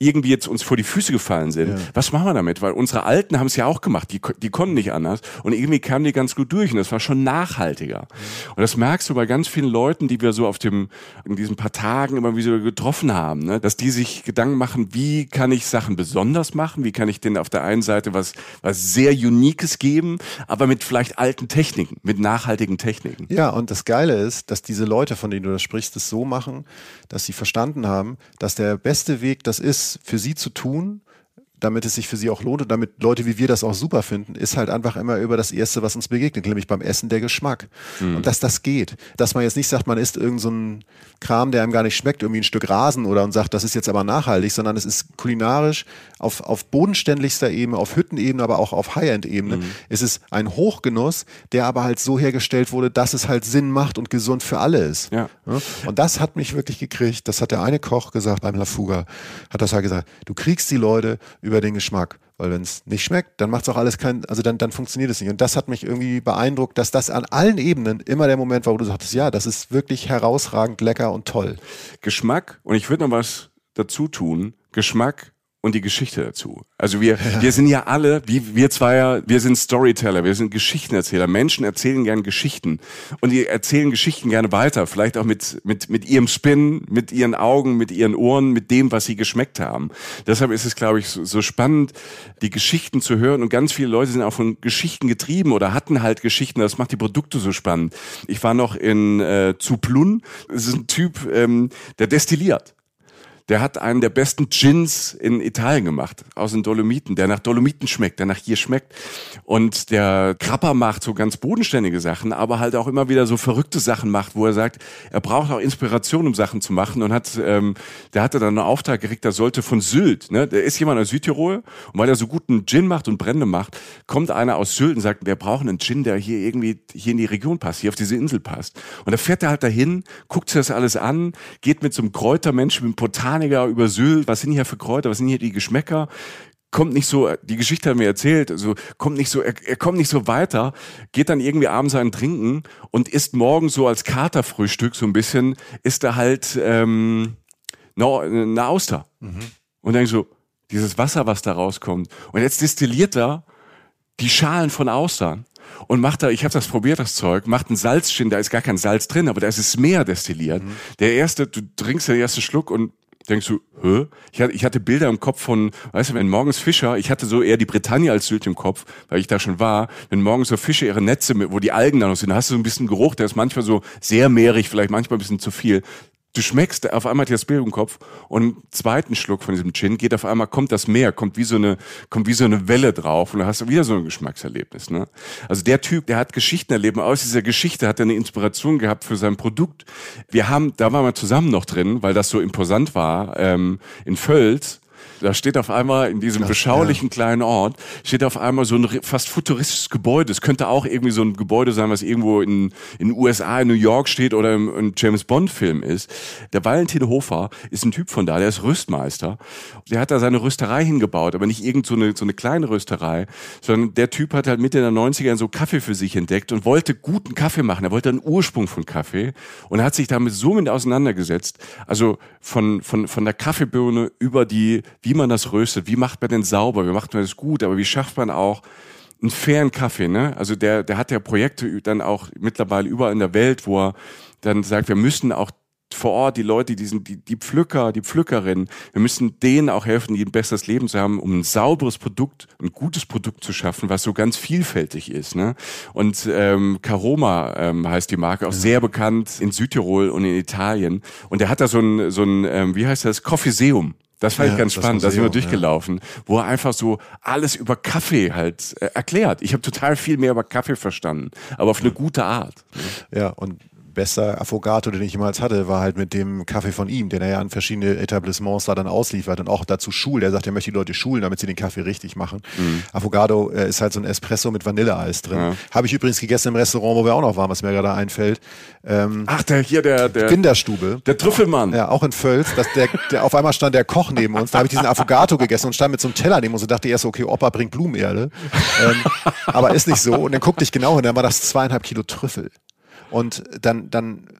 irgendwie jetzt uns vor die Füße gefallen sind. Ja. Was machen wir damit? Weil unsere Alten haben es ja auch gemacht, die, die konnten nicht anders und irgendwie kamen die ganz gut durch und das war schon nachhaltiger. Mhm. Und das merkst du bei ganz vielen Leuten, die wir so auf dem, in diesen paar Tagen immer wieder getroffen haben, ne? Dass die sich Gedanken machen, wie kann ich Sachen besonders machen, wie kann ich denn auf der einen Seite was, was sehr Uniques geben, aber mit vielleicht alten Techniken, mit nachhaltigen Techniken. Ja, und das Geile ist, dass diese Leute, von denen du das sprichst, das so machen, dass sie verstanden haben, dass der beste Weg das ist, für sie zu tun, damit es sich für sie auch lohnt und damit Leute wie wir das auch super finden, ist halt einfach immer über das Erste, was uns begegnet, nämlich beim Essen der Geschmack. Mhm. Und dass das geht. Dass man jetzt nicht sagt, man isst irgend so einen Kram, der einem gar nicht schmeckt, irgendwie ein Stück Rasen oder und sagt, das ist jetzt aber nachhaltig, sondern es ist kulinarisch auf, auf bodenständigster Ebene, auf Hüttenebene, aber auch auf High-End-Ebene. Mhm. Es ist ein Hochgenuss, der aber halt so hergestellt wurde, dass es halt Sinn macht und gesund für alle ist. Ja. Und das hat mich wirklich gekriegt. Das hat der eine Koch gesagt beim La Fuga, hat das halt gesagt, du kriegst die Leute über den Geschmack. Weil wenn es nicht schmeckt, dann macht es auch alles kein, also dann, dann funktioniert es nicht. Und das hat mich irgendwie beeindruckt, dass das an allen Ebenen immer der Moment war, wo du sagtest, ja, das ist wirklich herausragend lecker und toll. Geschmack, und ich würde noch was dazu tun, Geschmack und die Geschichte dazu. Also wir, ja. wir sind ja alle, wie wir zwei ja, wir sind Storyteller, wir sind Geschichtenerzähler. Menschen erzählen gerne Geschichten und die erzählen Geschichten gerne weiter, vielleicht auch mit mit mit ihrem Spin, mit ihren Augen, mit ihren Ohren, mit dem, was sie geschmeckt haben. Deshalb ist es, glaube ich, so, so spannend, die Geschichten zu hören und ganz viele Leute sind auch von Geschichten getrieben oder hatten halt Geschichten. Das macht die Produkte so spannend. Ich war noch in äh, Zuplun. Das ist ein Typ, ähm, der destilliert. Der hat einen der besten Gins in Italien gemacht, aus den Dolomiten, der nach Dolomiten schmeckt, der nach hier schmeckt. Und der Krapper macht so ganz bodenständige Sachen, aber halt auch immer wieder so verrückte Sachen macht, wo er sagt, er braucht auch Inspiration, um Sachen zu machen. Und hat, ähm, der hatte dann einen Auftrag gekriegt, der sollte von Sylt, ne, der ist jemand aus Südtirol, und weil er so guten Gin macht und Brände macht, kommt einer aus Sylt und sagt, wir brauchen einen Gin, der hier irgendwie hier in die Region passt, hier auf diese Insel passt. Und da fährt er halt dahin, guckt sich das alles an, geht mit so einem Kräutermenschen, mit einem Botaniker über Sylt, was sind hier für Kräuter, was sind hier die Geschmäcker, kommt nicht so, die Geschichte hat mir erzählt, also kommt nicht so, er, er kommt nicht so weiter, geht dann irgendwie abends einen trinken und isst morgens so als Katerfrühstück so ein bisschen, isst er halt ähm, eine, eine Auster. Mhm. Und dann so, dieses Wasser, was da rauskommt. Und jetzt destilliert er die Schalen von Austern. Und macht da, ich habe das probiert, das Zeug, macht einen Salzgin, da ist gar kein Salz drin, aber da ist es mehr destilliert. Mhm. Der erste, du trinkst den ersten Schluck und denkst du, hä? Ich hatte, ich hatte Bilder im Kopf von, weißt du, wenn morgens Fischer, ich hatte so eher die Bretagne als Sylt im Kopf, weil ich da schon war, wenn morgens so Fische ihre Netze, mit, wo die Algen da noch sind, da hast du so ein bisschen Geruch, der ist manchmal so sehr mehrig, vielleicht manchmal ein bisschen zu viel. Du schmeckst, auf einmal hat das Bild im Kopf und im zweiten Schluck von diesem Gin geht auf einmal, kommt das Meer, kommt wie so eine, kommt wie so eine Welle drauf und dann hast du wieder so ein Geschmackserlebnis, ne? Also der Typ, der hat Geschichten erlebt und aus dieser Geschichte hat er eine Inspiration gehabt für sein Produkt. Wir haben, da waren wir zusammen noch drin, weil das so imposant war, ähm, in Völs. Da steht auf einmal in diesem beschaulichen ja. kleinen Ort, steht auf einmal so ein fast futuristisches Gebäude. Es könnte auch irgendwie so ein Gebäude sein, was irgendwo in in den U S A, in New York steht oder im, im James-Bond-Film ist. Der Valentin Hofer ist ein Typ von da, der ist Rüstmeister. Der hat da seine Rösterei hingebaut, aber nicht irgend so eine, so eine kleine Rösterei, sondern der Typ hat halt Mitte der neunziger so Kaffee für sich entdeckt und wollte guten Kaffee machen. Er wollte einen Ursprung von Kaffee und hat sich damit so mit auseinandergesetzt. Also von von von der Kaffeebohne über die, wie man das röstet, wie macht man denn sauber, wie macht man das gut, aber wie schafft man auch einen fairen Kaffee, ne? Also der, der hat ja Projekte dann auch mittlerweile überall in der Welt, wo er dann sagt, wir müssen auch vor Ort die Leute, die sind die, die Pflücker, die Pflückerinnen, wir müssen denen auch helfen, die ein besseres Leben zu haben, um ein sauberes Produkt, ein gutes Produkt zu schaffen, was so ganz vielfältig ist, ne? Und ähm, Caroma ähm, heißt die Marke, auch sehr bekannt in Südtirol und in Italien. Und der hat da so ein, so ein ähm, wie heißt das, Coffeeseum. Das fand ja, ich ganz spannend, da sind wir durchgelaufen, ja. wo er einfach so alles über Kaffee halt äh, erklärt. Ich habe total viel mehr über Kaffee verstanden, aber auf eine gute Art. Ja, und bester Affogato, den ich jemals hatte, war halt mit dem Kaffee von ihm, den er ja an verschiedene Etablissements da dann ausliefert und auch dazu schult. Er sagt, er möchte die Leute schulen, damit sie den Kaffee richtig machen. Mhm. Affogato äh, ist halt so ein Espresso mit Vanilleeis drin. Ja. Habe ich übrigens gegessen im Restaurant, wo wir auch noch waren, was mir gerade einfällt. Ähm, Ach, der hier, der, der Kinderstube. Der Trüffelmann. Ja, auch in Völs. Dass der, der, auf einmal stand der Koch neben uns, da habe ich diesen Affogato gegessen und stand mit so einem Teller neben uns und dachte erst, okay, Opa bringt Blumenerde. ähm, aber ist nicht so. Und dann guckte ich genau hin, dann war das zweieinhalb Kilo Trüffel. Und dann, dann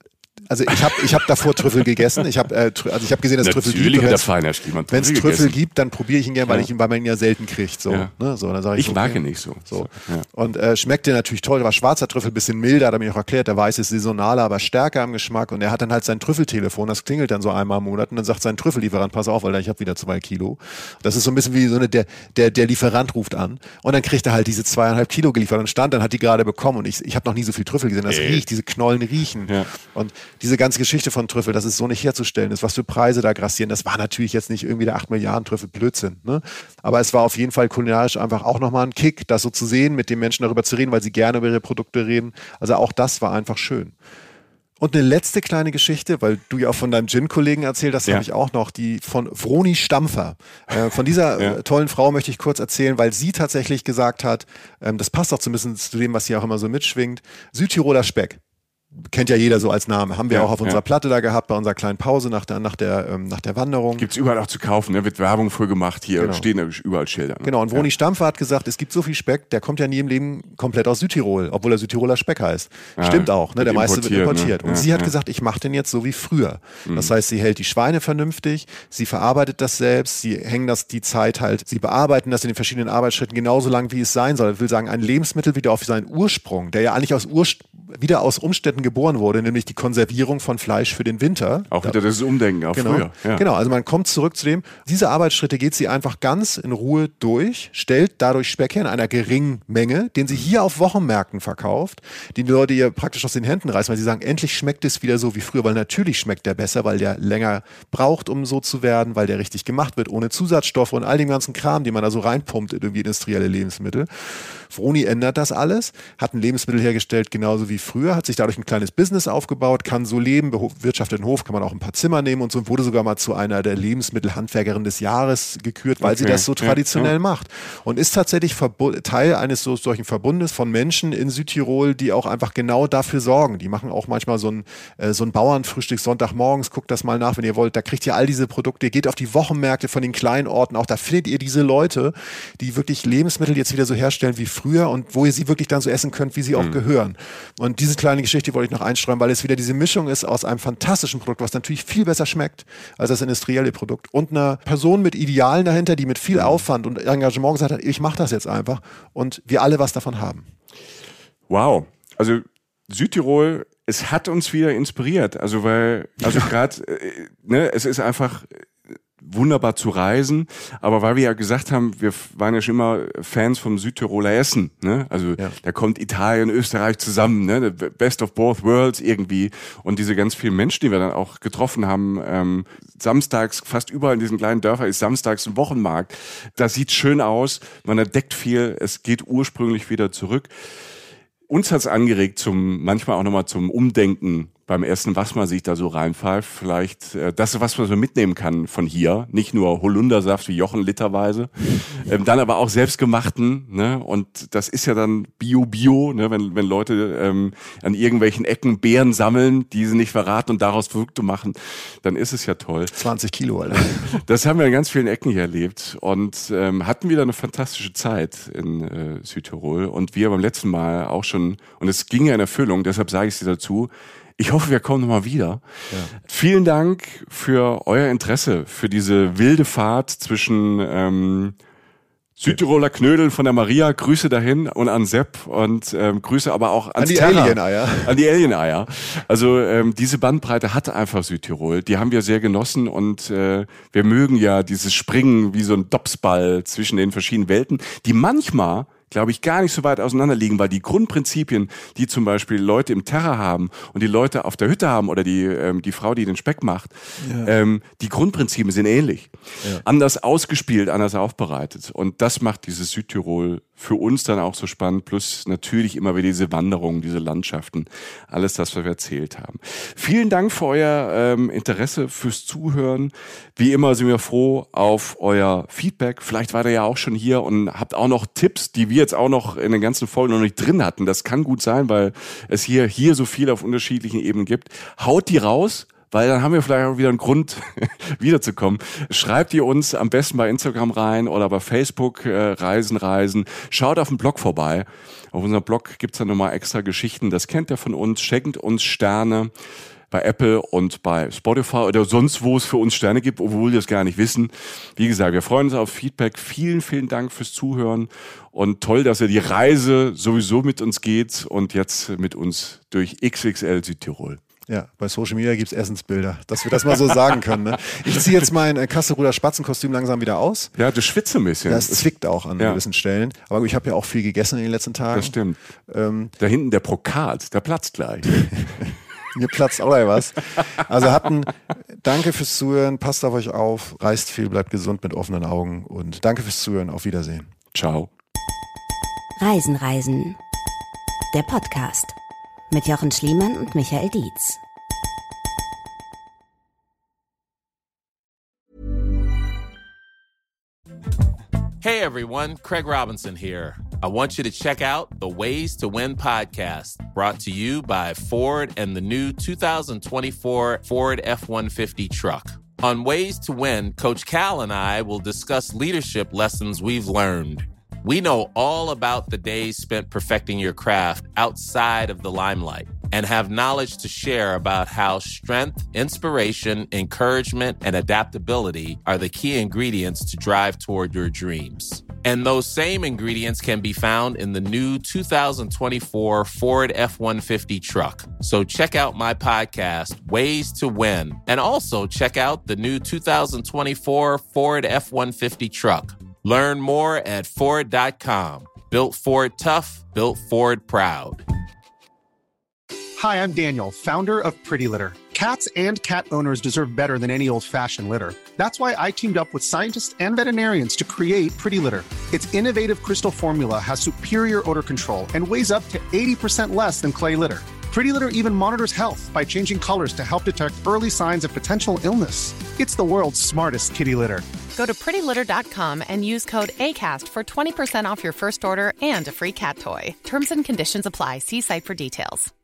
Also ich habe ich hab davor Trüffel gegessen. Ich habe äh, also ich habe gesehen, dass es Trüffel gibt. Wenn es Trüffel gegessen. gibt, dann probiere ich ihn gerne, weil ja. ich ihn, weil man ihn ja selten kriegt. So, ja. ne? so, dann sag ich, ich so, mag okay. ihn nicht so. so. Ja. Und äh, schmeckte natürlich toll. Da war schwarzer Trüffel, bisschen milder, hat er mir auch erklärt. Der weiße ist saisonaler, aber stärker am Geschmack. Und er hat dann halt sein Trüffeltelefon, das klingelt dann so einmal im Monat und dann sagt sein Trüffellieferant, pass auf, weil ich habe wieder zwei Kilo. Das ist so ein bisschen wie so eine, der, der, der Lieferant ruft an und dann kriegt er halt diese zweieinhalb Kilo geliefert und stand, dann hat die gerade bekommen und ich, ich habe noch nie so viel Trüffel gesehen. Das Ey. riecht, diese Knollen riechen. Ja. Und diese ganze Geschichte von Trüffel, das ist so nicht herzustellen ist, was für Preise da grassieren. Das war natürlich jetzt nicht irgendwie der acht Milliarden Trüffel Blödsinn. Ne? Aber es war auf jeden Fall kulinarisch einfach auch nochmal ein Kick, das so zu sehen, mit den Menschen darüber zu reden, weil sie gerne über ihre Produkte reden. Also auch das war einfach schön. Und eine letzte kleine Geschichte, weil du ja auch von deinem Gin-Kollegen erzählt hast, ja. habe ich auch noch, die von Vroni Stampfer. Äh, von dieser ja. äh, tollen Frau möchte ich kurz erzählen, weil sie tatsächlich gesagt hat, ähm, das passt auch zumindest zu dem, was sie auch immer so mitschwingt, Südtiroler Speck. Kennt ja jeder so als Name. Haben wir ja, auch auf unserer ja. Platte da gehabt, bei unserer kleinen Pause nach der, nach der, ähm, nach der Wanderung. Gibt's überall auch zu kaufen, ne? Wird Werbung für gemacht, hier genau. stehen überall Schilder. Ne? Genau, und Vroni ja. Stampfer hat gesagt, es gibt so viel Speck, der kommt ja in jedem Leben komplett aus Südtirol, obwohl er Südtiroler Speck heißt. Ja, Stimmt auch, ne? Der meiste wird importiert. Ne? Und ja, sie hat ja. gesagt, ich mache den jetzt so wie früher. Mhm. Das heißt, sie hält die Schweine vernünftig, sie verarbeitet das selbst, sie hängen das die Zeit halt, sie bearbeiten das in den verschiedenen Arbeitsschritten genauso lang, wie es sein soll. Ich will sagen, ein Lebensmittel wieder auf seinen Ursprung, der ja eigentlich aus Ursprung wieder aus Umständen geboren wurde, nämlich die Konservierung von Fleisch für den Winter. Auch wieder das Umdenken auf genau, früher. Ja. Genau, also man kommt zurück zu dem, diese Arbeitsschritte geht sie einfach ganz in Ruhe durch, stellt dadurch Speck her in einer geringen Menge, den sie hier auf Wochenmärkten verkauft, den die Leute ihr praktisch aus den Händen reißen, weil sie sagen, endlich schmeckt es wieder so wie früher, weil natürlich schmeckt der besser, weil der länger braucht, um so zu werden, weil der richtig gemacht wird, ohne Zusatzstoffe und all dem ganzen Kram, den man da so reinpumpt in irgendwie industrielle Lebensmittel. Vroni ändert das alles, hat ein Lebensmittel hergestellt, genauso wie früher, hat sich dadurch ein kleines Business aufgebaut, kann so leben, bewirtschaftet den Hof, kann man auch ein paar Zimmer nehmen und so, und wurde sogar mal zu einer der Lebensmittelhandwerkerinnen des Jahres gekürt, weil okay. sie das so traditionell ja, ja. macht. Und ist tatsächlich Teil eines so, solchen Verbundes von Menschen in Südtirol, die auch einfach genau dafür sorgen. Die machen auch manchmal so ein, äh, so ein Bauernfrühstück Sonntagmorgens, guckt das mal nach, wenn ihr wollt, da kriegt ihr all diese Produkte, ihr geht auf die Wochenmärkte von den kleinen Orten, auch da findet ihr diese Leute, die wirklich Lebensmittel jetzt wieder so herstellen wie früher und wo ihr sie wirklich dann so essen könnt, wie sie auch mhm. gehören. Und diese kleine Geschichte wollte ich noch einstreuen, weil es wieder diese Mischung ist aus einem fantastischen Produkt, was natürlich viel besser schmeckt als das industrielle Produkt und einer Person mit Idealen dahinter, die mit viel Aufwand und Engagement gesagt hat, ich mache das jetzt einfach und wir alle was davon haben. Wow, also Südtirol, es hat uns wieder inspiriert, also weil, also gerade, äh, ne, es ist einfach wunderbar zu reisen, aber weil wir ja gesagt haben, wir waren ja schon immer Fans vom Südtiroler Essen, ne? Also ja. da kommt Italien, Österreich zusammen, ne? Best of both worlds irgendwie und diese ganz vielen Menschen, die wir dann auch getroffen haben, ähm, samstags, fast überall in diesen kleinen Dörfern ist samstags ein Wochenmarkt, das sieht schön aus, man entdeckt viel, es geht ursprünglich wieder zurück. Uns hat's angeregt zum, manchmal auch nochmal zum Umdenken beim Essen, was man sich da so reinpfeift. Vielleicht äh, das, was man so mitnehmen kann von hier. Nicht nur Holundersaft wie Jochen literweise, ähm, dann aber auch selbstgemachten. Ne? Und das ist ja dann Bio-Bio, ne? wenn, wenn Leute ähm, an irgendwelchen Ecken Beeren sammeln, die sie nicht verraten und daraus Produkte machen, dann ist es ja toll. zwanzig Kilo, Alter. Das haben wir in ganz vielen Ecken hier erlebt und ähm, hatten wieder eine fantastische Zeit in äh, Südtirol. Und wir beim letzten Mal auch schon, und es ging ja in Erfüllung, deshalb sage ich es dir dazu, ich hoffe, wir kommen nochmal wieder. Ja. Vielen Dank für euer Interesse, für diese wilde Fahrt zwischen ähm, Südtiroler Knödeln von der Maria, Grüße dahin und an Sepp und ähm, Grüße aber auch ans an die Terra, Alien-Eier. An die Alien-Eier. Also ähm, diese Bandbreite hat einfach Südtirol. Die haben wir sehr genossen und äh, wir mögen ja dieses Springen wie so ein Dopsball zwischen den verschiedenen Welten, die manchmal glaube ich, gar nicht so weit auseinander liegen, weil die Grundprinzipien, die zum Beispiel Leute im Terra haben und die Leute auf der Hütte haben oder die ähm, die Frau, die den Speck macht, ja. ähm, die Grundprinzipien sind ähnlich. Ja. Anders ausgespielt, anders aufbereitet. Und das macht dieses Südtirol für uns dann auch so spannend, plus natürlich immer wieder diese Wanderungen, diese Landschaften, alles das, was wir erzählt haben. Vielen Dank für euer ähm, Interesse, fürs Zuhören. Wie immer sind wir froh auf euer Feedback. Vielleicht wart ihr ja auch schon hier und habt auch noch Tipps, die wir jetzt auch noch in den ganzen Folgen noch nicht drin hatten. Das kann gut sein, weil es hier, hier so viel auf unterschiedlichen Ebenen gibt. Haut die raus, weil dann haben wir vielleicht auch wieder einen Grund, wiederzukommen. Schreibt ihr uns am besten bei Instagram rein oder bei Facebook, äh, Reisen, Reisen. Schaut auf dem Blog vorbei. Auf unserem Blog gibt's dann nochmal extra Geschichten. Das kennt ihr von uns. Schenkt uns Sterne. bei Apple und bei Spotify oder sonst, wo es für uns Sterne gibt, obwohl wir es gar nicht wissen. Wie gesagt, wir freuen uns auf Feedback. Vielen, vielen Dank fürs Zuhören und toll, dass ihr die Reise sowieso mit uns geht und jetzt mit uns durch X X L Südtirol. Ja, bei Social Media gibt es Essensbilder, dass wir das mal so sagen können. Ne? Ich ziehe jetzt mein äh, Kasselruder Spatzenkostüm langsam wieder aus. Ja, du schwitzt ein bisschen. Das zwickt auch an ja. gewissen Stellen. Aber ich habe ja auch viel gegessen in den letzten Tagen. Das stimmt. Ähm, da hinten der Brokat, der platzt gleich. Mir platzt auch gleich was. Also habt ein Danke fürs Zuhören, passt auf euch auf, reist viel, bleibt gesund mit offenen Augen und danke fürs Zuhören, auf Wiedersehen. Ciao. Reisen, Reisen. Der Podcast. Mit Jochen Schliemann und Michael Dietz. Hey everyone, Craig Robinson here. I want you to check out the Ways to Win podcast, brought to you by Ford and the new two thousand twenty-four Ford F one fifty truck. On Ways to Win, Coach Cal and I will discuss leadership lessons we've learned. We know all about the days spent perfecting your craft outside of the limelight and have knowledge to share about how strength, inspiration, encouragement, and adaptability are the key ingredients to drive toward your dreams. And those same ingredients can be found in the new two thousand twenty-four Ford F one fifty truck. So check out my podcast, Ways to Win, and also check out the new two thousand twenty-four Ford F one fifty truck. Learn more at Ford dot com. Built Ford tough, built Ford proud. Hi, I'm Daniel, founder of Pretty Litter. Cats and cat owners deserve better than any old-fashioned litter. That's why I teamed up with scientists and veterinarians to create Pretty Litter. Its innovative crystal formula has superior odor control and weighs up to eighty percent less than clay litter. Pretty Litter even monitors health by changing colors to help detect early signs of potential illness. It's the world's smartest kitty litter. Go to pretty litter dot com and use code ACAST for twenty percent off your first order and a free cat toy. Terms and conditions apply. See site for details.